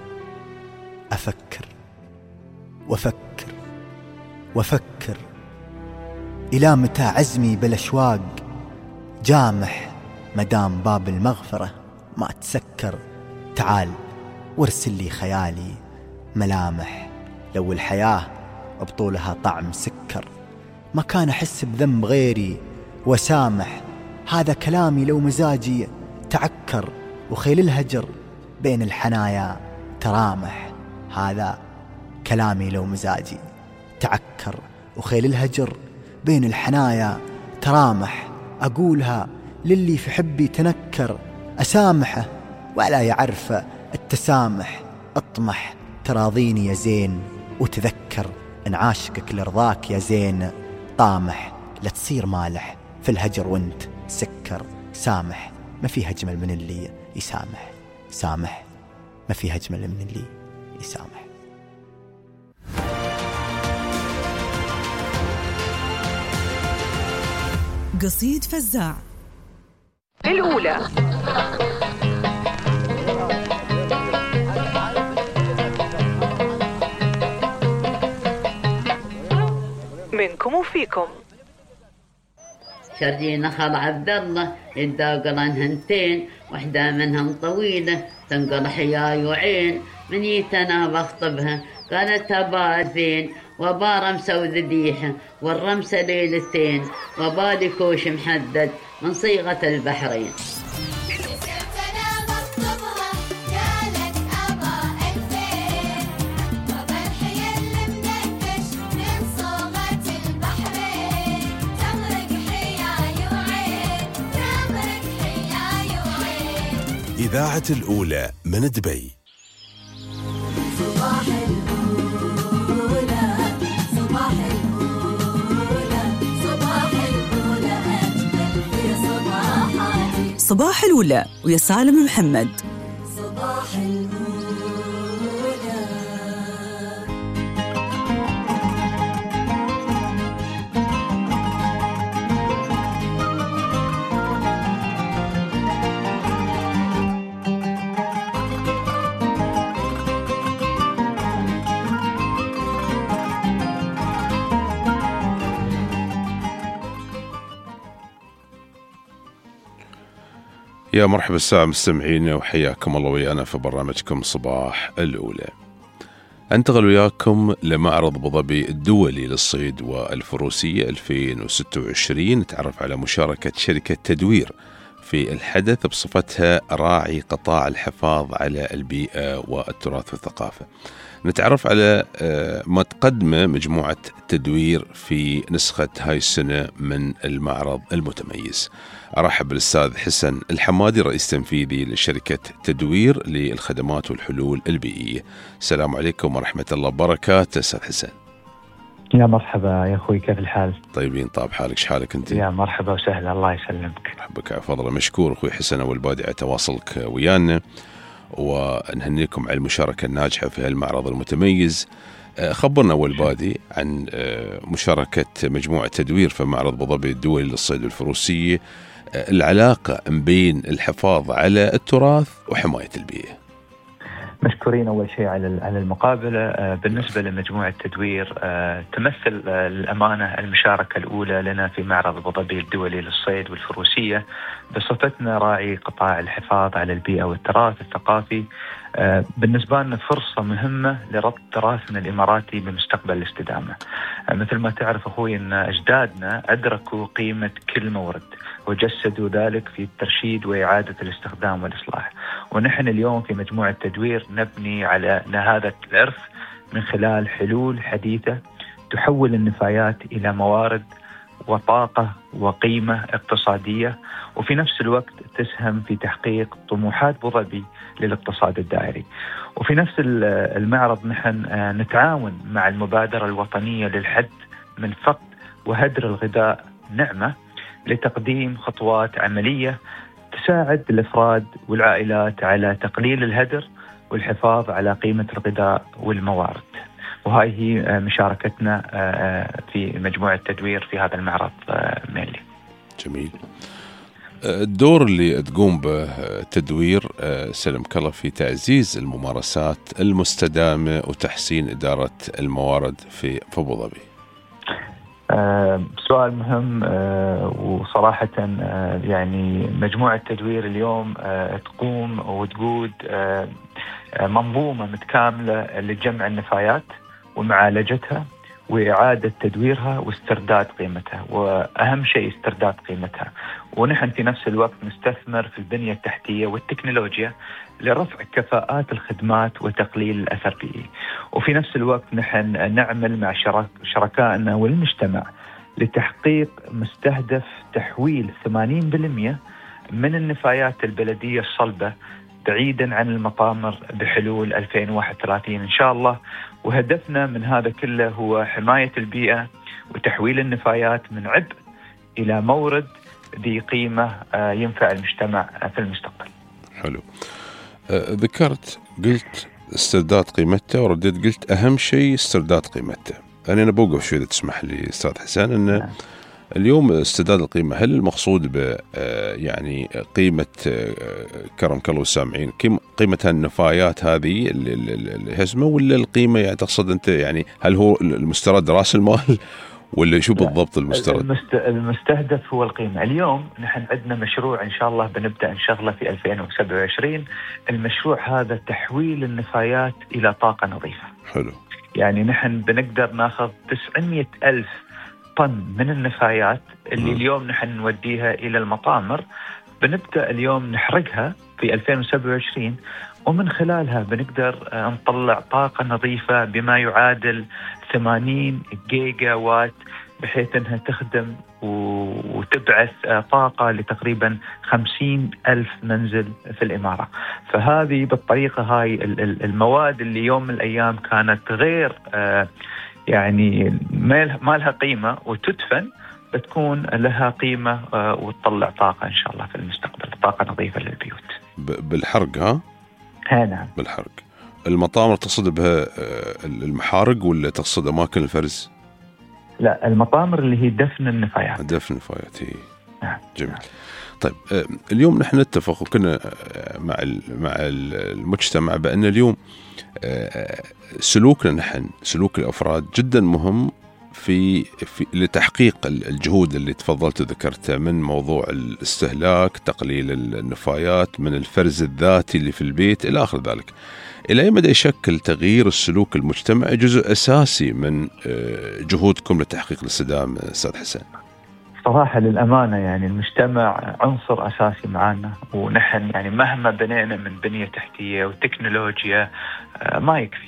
أفكر وأفكر وأفكر إلى متى عزمي بالأشواق جامح، مدام باب المغفرة ما تسكر. تعال وارسل لي خيالي ملامح، لو الحياة بطولها طعم سكر ما كان أحس بذنب غيري وسامح. هذا كلامي لو مزاجي تعكر، وخيل الهجر بين الحنايا ترامح. هذا كلامي لو مزاجي تعكر، وخيل الهجر بين الحنايا ترامح. أقولها للي في حبي تنكر، أسامحه ولا يعرف التسامح. اطمح تراضيني يا زين، وتذكر ان عاشقك لرضاك يا زين. طامح لا تصير مالح في الهجر وانت سكر. سامح ما فيها أجمل من اللي يسامح. سامح ما فيها أجمل من اللي يسامح. قصيد فزاع الأولى. منكم وفيكم. شردينا خال عبد الله يداقل عنها هنتين، وحدة منهم طويلة تنقل حياي وعين. من يتنا بخطبها قالت هباد فين، وبا رمسة وذبيحة والرمسة ليلتين، وبالي كوش محدد من صيغة البحرين. إذاعة الأولى من دبي. صباح الأولى. صباح الأولى. صباح الأولى أجمل في صباحاتي. صباح الأولى ويا سالم محمد. صباح الأولى. يا مرحبا الساعة مستمعين وحياكم الله ويانا في برنامجكم صباح الأولى. أنتقل وياكم لمعرض أبو ظبي الدولي للصيد والفروسية ألفين وستة وعشرين. نتعرف على مشاركة شركة تدوير في الحدث بصفتها راعي قطاع الحفاظ على البيئة والتراث والثقافة. نتعرف على ما تقدمه مجموعة تدوير في نسخة هاي السنة من المعرض المتميز. أرحب بالأستاذ حسن الحمادي رئيس تنفيذي لشركة تدوير للخدمات والحلول البيئية. السلام عليكم ورحمة الله وبركاته أستاذ حسن. يا مرحبا يا أخوي، كيف الحال؟ طيبين، طاب حالك، شحالك أنت؟ يا مرحبا وسهلا، الله يسلمك. مرحبا، فضل مشكور أخوي حسن أول بادئ على تواصلك ويانا، ونهنيكم على المشاركة الناجحة في هالمعرض المتميز. خبرنا أول بادئ عن مشاركة مجموعة تدوير في معرض أبو ظبي الدولي للصيد والفروسية، العلاقة بين الحفاظ على التراث وحماية البيئة. مشكورين أول شيء على على المقابلة. بالنسبة لمجموعة تدوير، تمثل الأمانة المشاركة الأولى لنا في معرض أبو ظبي الدولي للصيد والفروسية بصفتنا راعي قطاع الحفاظ على البيئة والتراث الثقافي. بالنسبة لنا فرصة مهمة لربط تراثنا الإماراتي بمستقبل الاستدامة. مثل ما تعرف أخوي أن أجدادنا أدركوا قيمة كل مورد وجسدوا ذلك في الترشيد وإعادة الاستخدام والإصلاح، ونحن اليوم في مجموعة تدوير نبني على هذا الإرث من خلال حلول حديثة تحول النفايات إلى موارد وطاقة وقيمة اقتصادية، وفي نفس الوقت تسهم في تحقيق طموحات أبو ظبي للاقتصاد الدائري. وفي نفس المعرض نحن نتعاون مع المبادرة الوطنية للحد من فقد وهدر الغذاء نعمة لتقديم خطوات عملية تساعد الأفراد والعائلات على تقليل الهدر والحفاظ على قيمة الغذاء والموارد. وهاي هي مشاركتنا في مجموعة تدوير في هذا المعرض ميلي. جميل. الدور اللي تقوم به تدوير سلمك الله في تعزيز الممارسات المستدامة وتحسين إدارة الموارد في أبو ظبي. آه سؤال مهم. آه وصراحة آه يعني مجموعة تدوير اليوم آه تقوم وتقود آه منظومة متكاملة لجمع النفايات ومعالجتها وإعادة تدويرها واسترداد قيمتها، وأهم شيء استرداد قيمتها. ونحن في نفس الوقت نستثمر في البنية التحتية والتكنولوجيا لرفع كفاءات الخدمات وتقليل الأثر البيئي. وفي نفس الوقت نحن نعمل مع شرك شركائنا والمجتمع لتحقيق مستهدف تحويل ثمانين بالمئة من النفايات البلدية الصلبة بعيدا عن المطامر بحلول ألفين وواحد وثلاثين إن شاء الله. وهدفنا من هذا كله هو حماية البيئة وتحويل النفايات من عبء إلى مورد ذي قيمة ينفع المجتمع في المستقبل. حلو. أه ذكرت قلت استرداد قيمته ورديت قلت أهم شيء استرداد قيمته. أنا أنا بوقف شوي إذا تسمح لي أستاذ حسن أن نعم. اليوم استرداد القيمة هل المقصود ب يعني قيمة كرمك الله والسامعين قيمة النفايات هذه الهزمة، ولا القيمة يعني تقصد أنت يعني هل هو المسترد رأس المال ولا شو بالضبط المسترد؟ المستهدف هو القيمة. اليوم نحن عندنا مشروع إن شاء الله بنبدأ نشغله في ألفين وسبعة وعشرين. المشروع هذا تحويل النفايات إلى طاقة نظيفة. حلو. يعني نحن بنقدر ناخذ تسعمية ألف طن من النفايات اللي م. اليوم نحن نوديها إلى المطامر، بنبدأ اليوم نحرقها في ألفين وسبعة وعشرين، ومن خلالها بنقدر نطلع طاقة نظيفة بما يعادل ثمانين جيجا وات، بحيث أنها تخدم وتبعث طاقة لتقريبا خمسين ألف منزل في الإمارة. فهذه بالطريقة هاي المواد اللي يوم من الأيام كانت غير يعني ما لها قيمة وتدفن، بتكون لها قيمة وتطلع طاقة إن شاء الله في المستقبل، طاقة نظيفة للبيوت. بالحرق ها؟ ها نعم. بالحرق. المطامر تقصد بها المحارق ولا تقصد أماكن الفرز؟ لا، المطامر اللي هي دفن النفايات. دفن النفايات هي. نعم. جميل. طيب اليوم نحن نتفق وكنا مع مع المجتمع بأن اليوم سلوكنا نحن سلوك الأفراد جدا مهم في, في لتحقيق الجهود اللي تفضلت وذكرتها من موضوع الاستهلاك، تقليل النفايات، من الفرز الذاتي اللي في البيت إلى آخر ذلك، إلى أي مدى يشكل تغيير السلوك المجتمعي جزء أساسي من جهودكم لتحقيق الاستدامة أستاذ حسين؟ صراحة للأمانة يعني المجتمع عنصر أساسي معنا، ونحن يعني مهما بنينا من بنية تحتية وتكنولوجيا ما يكفي.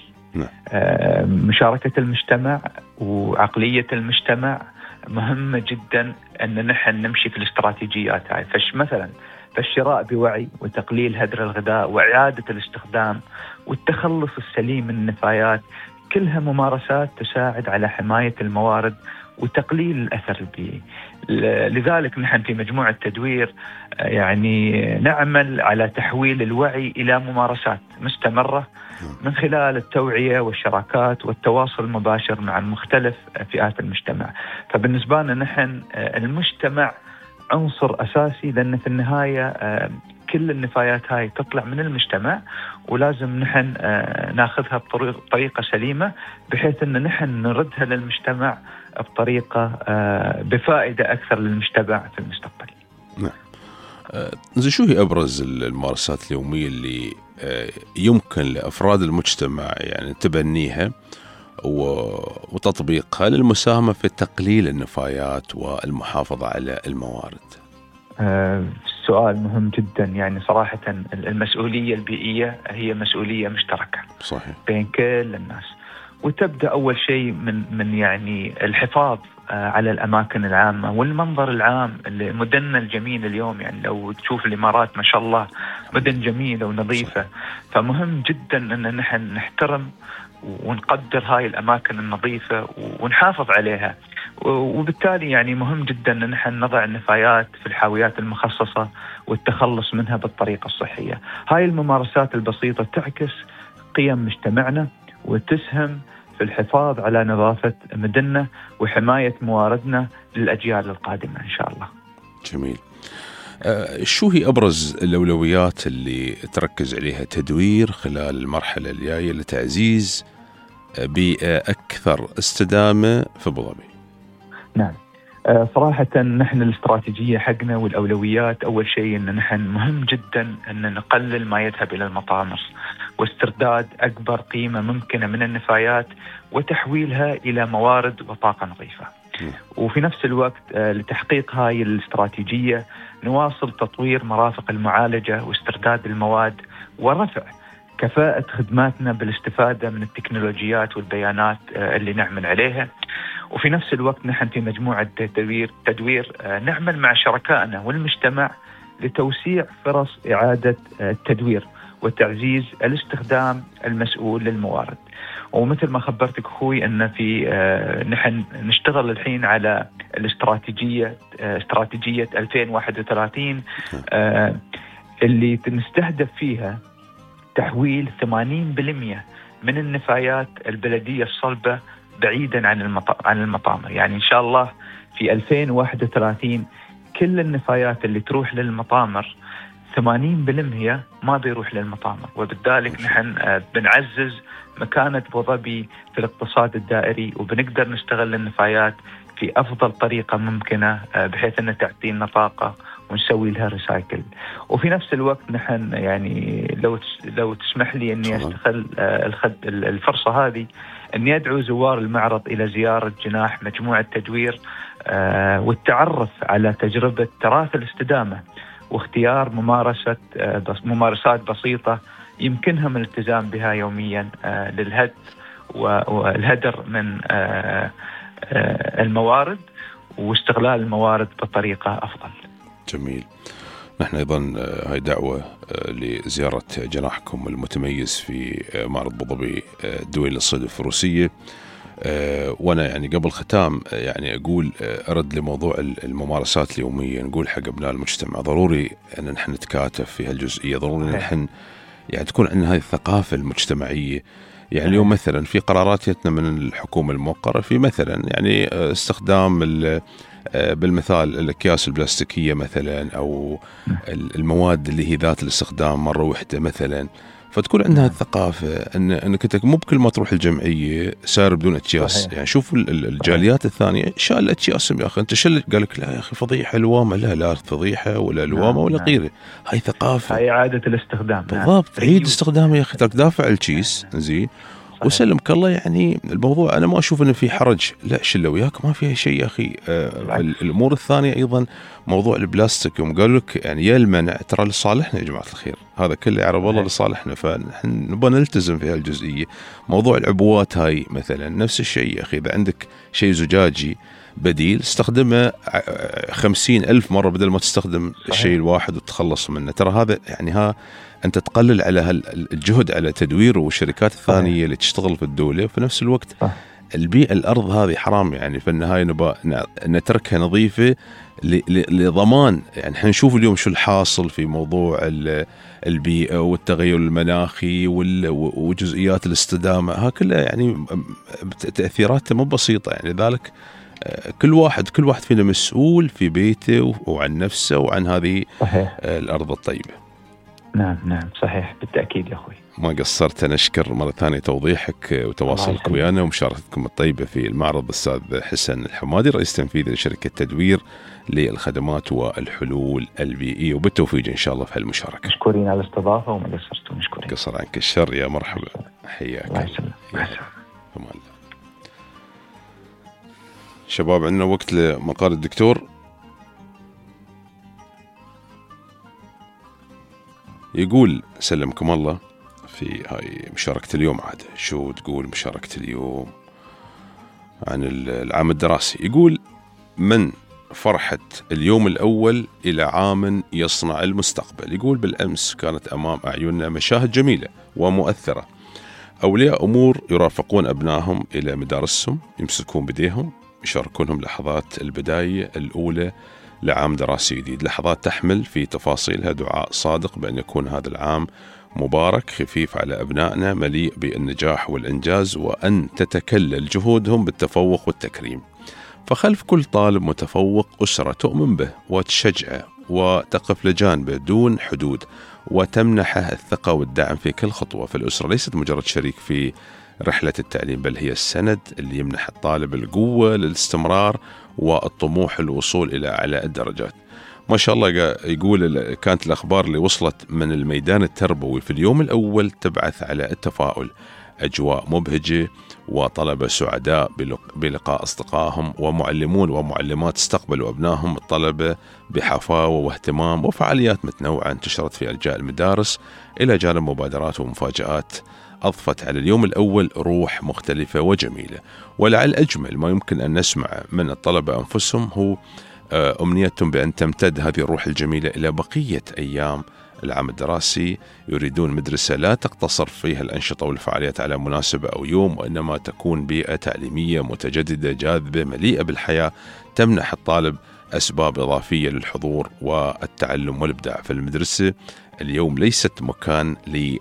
مشاركة المجتمع وعقلية المجتمع مهمة جدا أن نحن نمشي في الاستراتيجيات هاي. فش مثلا فالشراء بوعي وتقليل هدر الغذاء وإعادة الاستخدام والتخلص السليم من النفايات، كلها ممارسات تساعد على حماية الموارد وتقليل الأثر البيئي. لذلك نحن في مجموعة تدوير يعني نعمل على تحويل الوعي إلى ممارسات مستمرة من خلال التوعية والشراكات والتواصل المباشر مع مختلف فئات المجتمع. فبالنسبة لنا نحن المجتمع عنصر أساسي، لأن في النهاية كل النفايات هاي تطلع من المجتمع، ولازم نحن ناخذها بطريقة سليمة بحيث أن نحن نردها للمجتمع بطريقة بفائدة أكثر للمجتمع في المستقبل. نعم. زي شو هي أبرز الممارسات اليومية اللي يمكن لأفراد المجتمع يعني تبنيها وتطبيقها للمساهمة في تقليل النفايات والمحافظة على الموارد؟ سؤال مهم جدا. يعني صراحة المسؤولية البيئية هي مسؤولية مشتركة صحيح بين كل الناس، وتبدأ أول شيء من من يعني الحفاظ على الأماكن العامة والمنظر العام. مدننا الجميل اليوم، يعني لو تشوف الإمارات ما شاء الله مدن جميلة ونظيفة، فمهم جدا أن نحن نحترم ونقدر هاي الأماكن النظيفة ونحافظ عليها. وبالتالي يعني مهم جدا أن نحن نضع النفايات في الحاويات المخصصة والتخلص منها بالطريقة الصحية. هاي الممارسات البسيطة تعكس قيم مجتمعنا وتسهم في الحفاظ على نظافة مدننا وحماية مواردنا للأجيال القادمة إن شاء الله. جميل. أه شو هي أبرز الأولويات اللي تركز عليها تدوير خلال المرحلة الجاية لتعزيز بيئة أكثر استدامة في أبو ظبي؟ نعم، أه صراحة نحن الاستراتيجية حقنا والأولويات أول شيء أن نحن مهم جدا أن نقلل ما يذهب إلى المطامر واسترداد أكبر قيمة ممكنة من النفايات وتحويلها إلى موارد وطاقة نظيفة. وفي نفس الوقت لتحقيق هاي الاستراتيجية نواصل تطوير مرافق المعالجة واسترداد المواد ورفع كفاءة خدماتنا بالاستفادة من التكنولوجيات والبيانات اللي نعمل عليها. وفي نفس الوقت نحن في مجموعة تدوير, تدوير نعمل مع شركائنا والمجتمع لتوسيع فرص إعادة التدوير وتعزيز الاستخدام المسؤول للموارد. ومثل ما خبرتك أخوي أن في آه نحن نشتغل الحين على الاستراتيجية آه استراتيجية ألفين وواحد وثلاثين آه اللي نستهدف فيها تحويل ثمانين بالمئة من النفايات البلدية الصلبة بعيدا عن عن المطامر. يعني إن شاء الله في ألفين وواحد وثلاثين كل النفايات اللي تروح للمطامر ثمانين بالمئة ما بيروح للمطامر، وبالذلك نحن بنعزز مكانة أبو ظبي في الاقتصاد الدائري وبنقدر نستغل النفايات في أفضل طريقة ممكنة بحيث أن تعطينا طاقة ونسوي لها ريسايكل. وفي نفس الوقت نحن يعني لو لو تسمح لي أني أستغل الفرصة هذه أني أدعو زوار المعرض إلى زيارة جناح مجموعة تدوير والتعرف على تجربة تراث الاستدامة واختيار ممارسة ممارسات بسيطة يمكنهم الالتزام بها يوميا للهد والهدر من الموارد واستغلال الموارد بطريقة أفضل. جميل. نحن أيضا هاي دعوة لزيارة جناحكم المتميز في معرض أبو ظبي الدولي للصيد الفروسية. وأنا يعني قبل ختام يعني أقول أرد لموضوع الممارسات اليومية، نقول حق أبناء المجتمع ضروري أن نحن نتكاتف في هالجزئية، ضروري أن نحن يعني تكون عندنا هذه الثقافة المجتمعية. يعني اليوم مثلا في قرارات جتنا من الحكومة الموقرة في مثلا يعني استخدام بالمثال الأكياس البلاستيكية مثلا أو المواد اللي هي ذات الاستخدام مرة واحدة مثلا. فتكون عندها الثقافة أن أنك أنت مو بكل ما تروح الجمعية سار بدون أتشياس. يعني شوف الجاليات الثانية شال أتشياسهم يا أخي، أنت شل قال لك لا يا أخي فضيحة الوامة، لا لا فضيحة ولا الوامة ولا نعم. غيره. هاي ثقافة، هاي إعادة الاستخدام. بالضبط. عيد استخدامه يا أخي، ترك دافع الكيس زين وسلمك الله. يعني الموضوع أنا ما أشوف إنه في حرج، لا شله وياك ما فيها شيء يا أخي. آه الأمور الثانية أيضا موضوع البلاستيك، يوم قالوا لك يعني يا المنع ترى لصالحنا يا جماعة الخير، هذا كله يعرف والله لصالحنا، فنحن نبغى نلتزم في هالجزئية. موضوع العبوات هاي مثلا نفس الشيء يا أخي، إذا عندك شيء زجاجي بديل استخدمه خمسين ألف مرة بدل ما تستخدم الشيء الواحد وتتخلص منه. ترى هذا يعني ها أنت تقلل على الجهد على تدويره والشركات الثانية اللي تشتغل في الدولة، وفي نفس الوقت البيئة الأرض هذه حرام. يعني في النهاية نبغى نتركها نظيفة لضمان. يعني احنا نشوف اليوم شو الحاصل في موضوع البيئة والتغير المناخي وجزئيات الاستدامة، ها كلها يعني تأثيراتها مو بسيطة. يعني ذلك كل واحد كل واحد فينا مسؤول في بيته وعن نفسه وعن هذه صحيح. الأرض الطيبة. نعم نعم صحيح بالتأكيد يا أخوي. ما قصرت، أنا أشكر مرة ثانية توضيحك وتواصلك ويانا ومشاركتكم الطيبة في المعرض. الأستاذ حسن الحمادي رئيس تنفيذي لشركة تدوير للخدمات والحلول البيئية، وبالتوفيق إن شاء الله في هالمشاركة. مشكورين على الاستضافة وما قصرتوا. مشكورين. قصر عنك الشر يا مرحبا، حياك الله. شباب عندنا وقت لمقال الدكتور. يقول سلمكم الله في هاي مشاركة اليوم. عاد شو تقول مشاركة اليوم عن العام الدراسي؟ يقول من فرحة اليوم الأول إلى عام يصنع المستقبل. يقول بالأمس كانت أمام أعيننا مشاهد جميلة ومؤثرة، أولياء أمور يرافقون أبنائهم إلى مدارسهم، يمسكون بديهم، يشاركونهم لحظات البداية الأولى لعام دراسي جديد. لحظات تحمل في تفاصيلها دعاء صادق بأن يكون هذا العام مبارك خفيف على أبنائنا، مليء بالنجاح والإنجاز، وأن تتكلل جهودهم بالتفوق والتكريم. فخلف كل طالب متفوق أسرة تؤمن به وتشجعه وتقف لجانبه دون حدود وتمنحه الثقة والدعم في كل خطوة. فالأسرة ليست مجرد شريك في رحلة التعليم، بل هي السند اللي يمنح الطالب القوة للاستمرار والطموح الوصول إلى أعلى الدرجات. ما شاء الله. يقول كانت الأخبار اللي وصلت من الميدان التربوي في اليوم الأول تبعث على التفاؤل، أجواء مبهجة وطلبة سعداء بلقاء أصدقائهم، ومعلمون ومعلمات استقبلوا أبنائهم الطلبة بحفاوة واهتمام، وفعاليات متنوعة انتشرت في أرجاء المدارس، إلى جانب مبادرات ومفاجآت أضفت على اليوم الأول روح مختلفة وجميلة. ولعل أجمل ما يمكن أن نسمع من الطلبة أنفسهم هو أمنيتهم بأن تمتد هذه الروح الجميلة إلى بقية أيام العام الدراسي. يريدون مدرسة لا تقتصر فيها الأنشطة والفعاليات على مناسبة أو يوم، وإنما تكون بيئة تعليمية متجددة جاذبة مليئة بالحياة، تمنح الطالب أسباب إضافية للحضور والتعلم والإبداع. فالمدرسة اليوم ليست مكان ل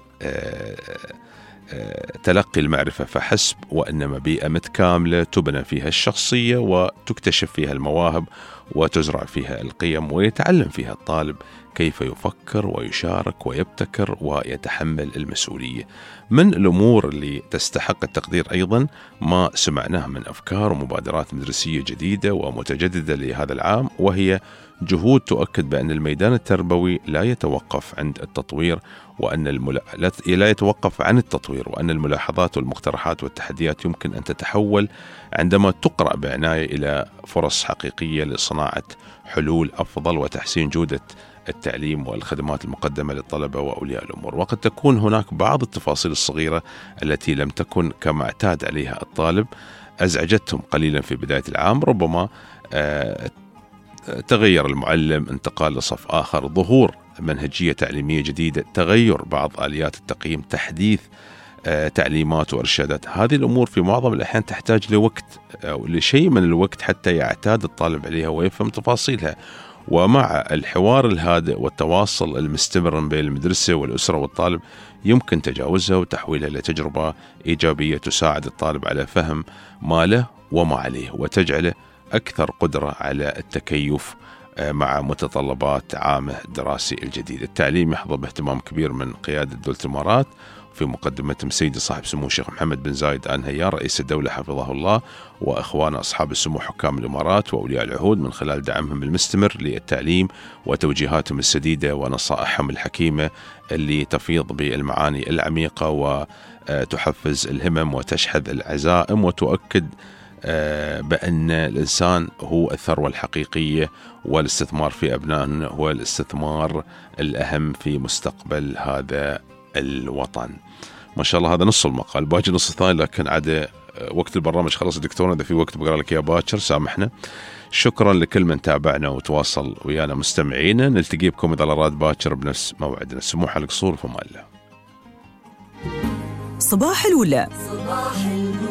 تلقي المعرفة فحسب، وإنما بيئة متكاملة تبنى فيها الشخصية وتكتشف فيها المواهب وتزرع فيها القيم، ويتعلم فيها الطالب كيف يفكر ويشارك ويبتكر ويتحمل المسؤولية. من الأمور اللي تستحق التقدير أيضا ما سمعناه من أفكار ومبادرات مدرسية جديدة ومتجددة لهذا العام، وهي جهود تؤكد بأن الميدان التربوي لا يتوقف عند التطوير وأن الملا... لا يتوقف عن التطوير وأن الملاحظات والمقترحات والتحديات يمكن أن تتحول عندما تقرأ بعناية إلى فرص حقيقية لصناعة حلول أفضل وتحسين جودة التعليم والخدمات المقدمة للطلبة وأولياء الأمور. وقد تكون هناك بعض التفاصيل الصغيرة التي لم تكن كما اعتاد عليها الطالب أزعجتهم قليلا في بداية العام، ربما آه تغير المعلم، انتقال لصف آخر، ظهور منهجية تعليمية جديدة، تغير بعض آليات التقييم، تحديث آه تعليمات وإرشادات. هذه الأمور في معظم الأحيان تحتاج لوقت أو لشيء من الوقت حتى يعتاد الطالب عليها ويفهم تفاصيلها. ومع الحوار الهادئ والتواصل المستمر بين المدرسة والأسرة والطالب يمكن تجاوزها وتحويلها لتجربة إيجابية تساعد الطالب على فهم ما له وما عليه، وتجعله أكثر قدرة على التكيف مع متطلبات عامه الدراسي الجديد. التعليم يحظى باهتمام كبير من قيادة دولة الإمارات، في مقدمتهم سيدي صاحب سمو الشيخ محمد بن زايد آل نهيان رئيس الدولة حفظه الله، وإخوان أصحاب السمو حكام الإمارات وأولياء العهود، من خلال دعمهم المستمر للتعليم وتوجيهاتهم السديدة ونصائحهم الحكيمة اللي تفيض بالمعاني العميقة وتحفز الهمم وتشحذ العزائم وتؤكد بأن الإنسان هو الثروة الحقيقية، والاستثمار في أبنائنا هو الاستثمار الأهم في مستقبل هذا الوطن. ما شاء الله هذا نص المقال، باقي نص الثاني لكن عاد وقت البرنامج خلص دكتور، إذا في وقت بقرأ لك يا باكر سامحنا. شكرا لكل من تابعنا وتواصل ويانا مستمعينا، نلتقي بكم إذا أراد باكر بنفس موعدنا. سموح القصور فما الله. صباح الولا. صباح الولا.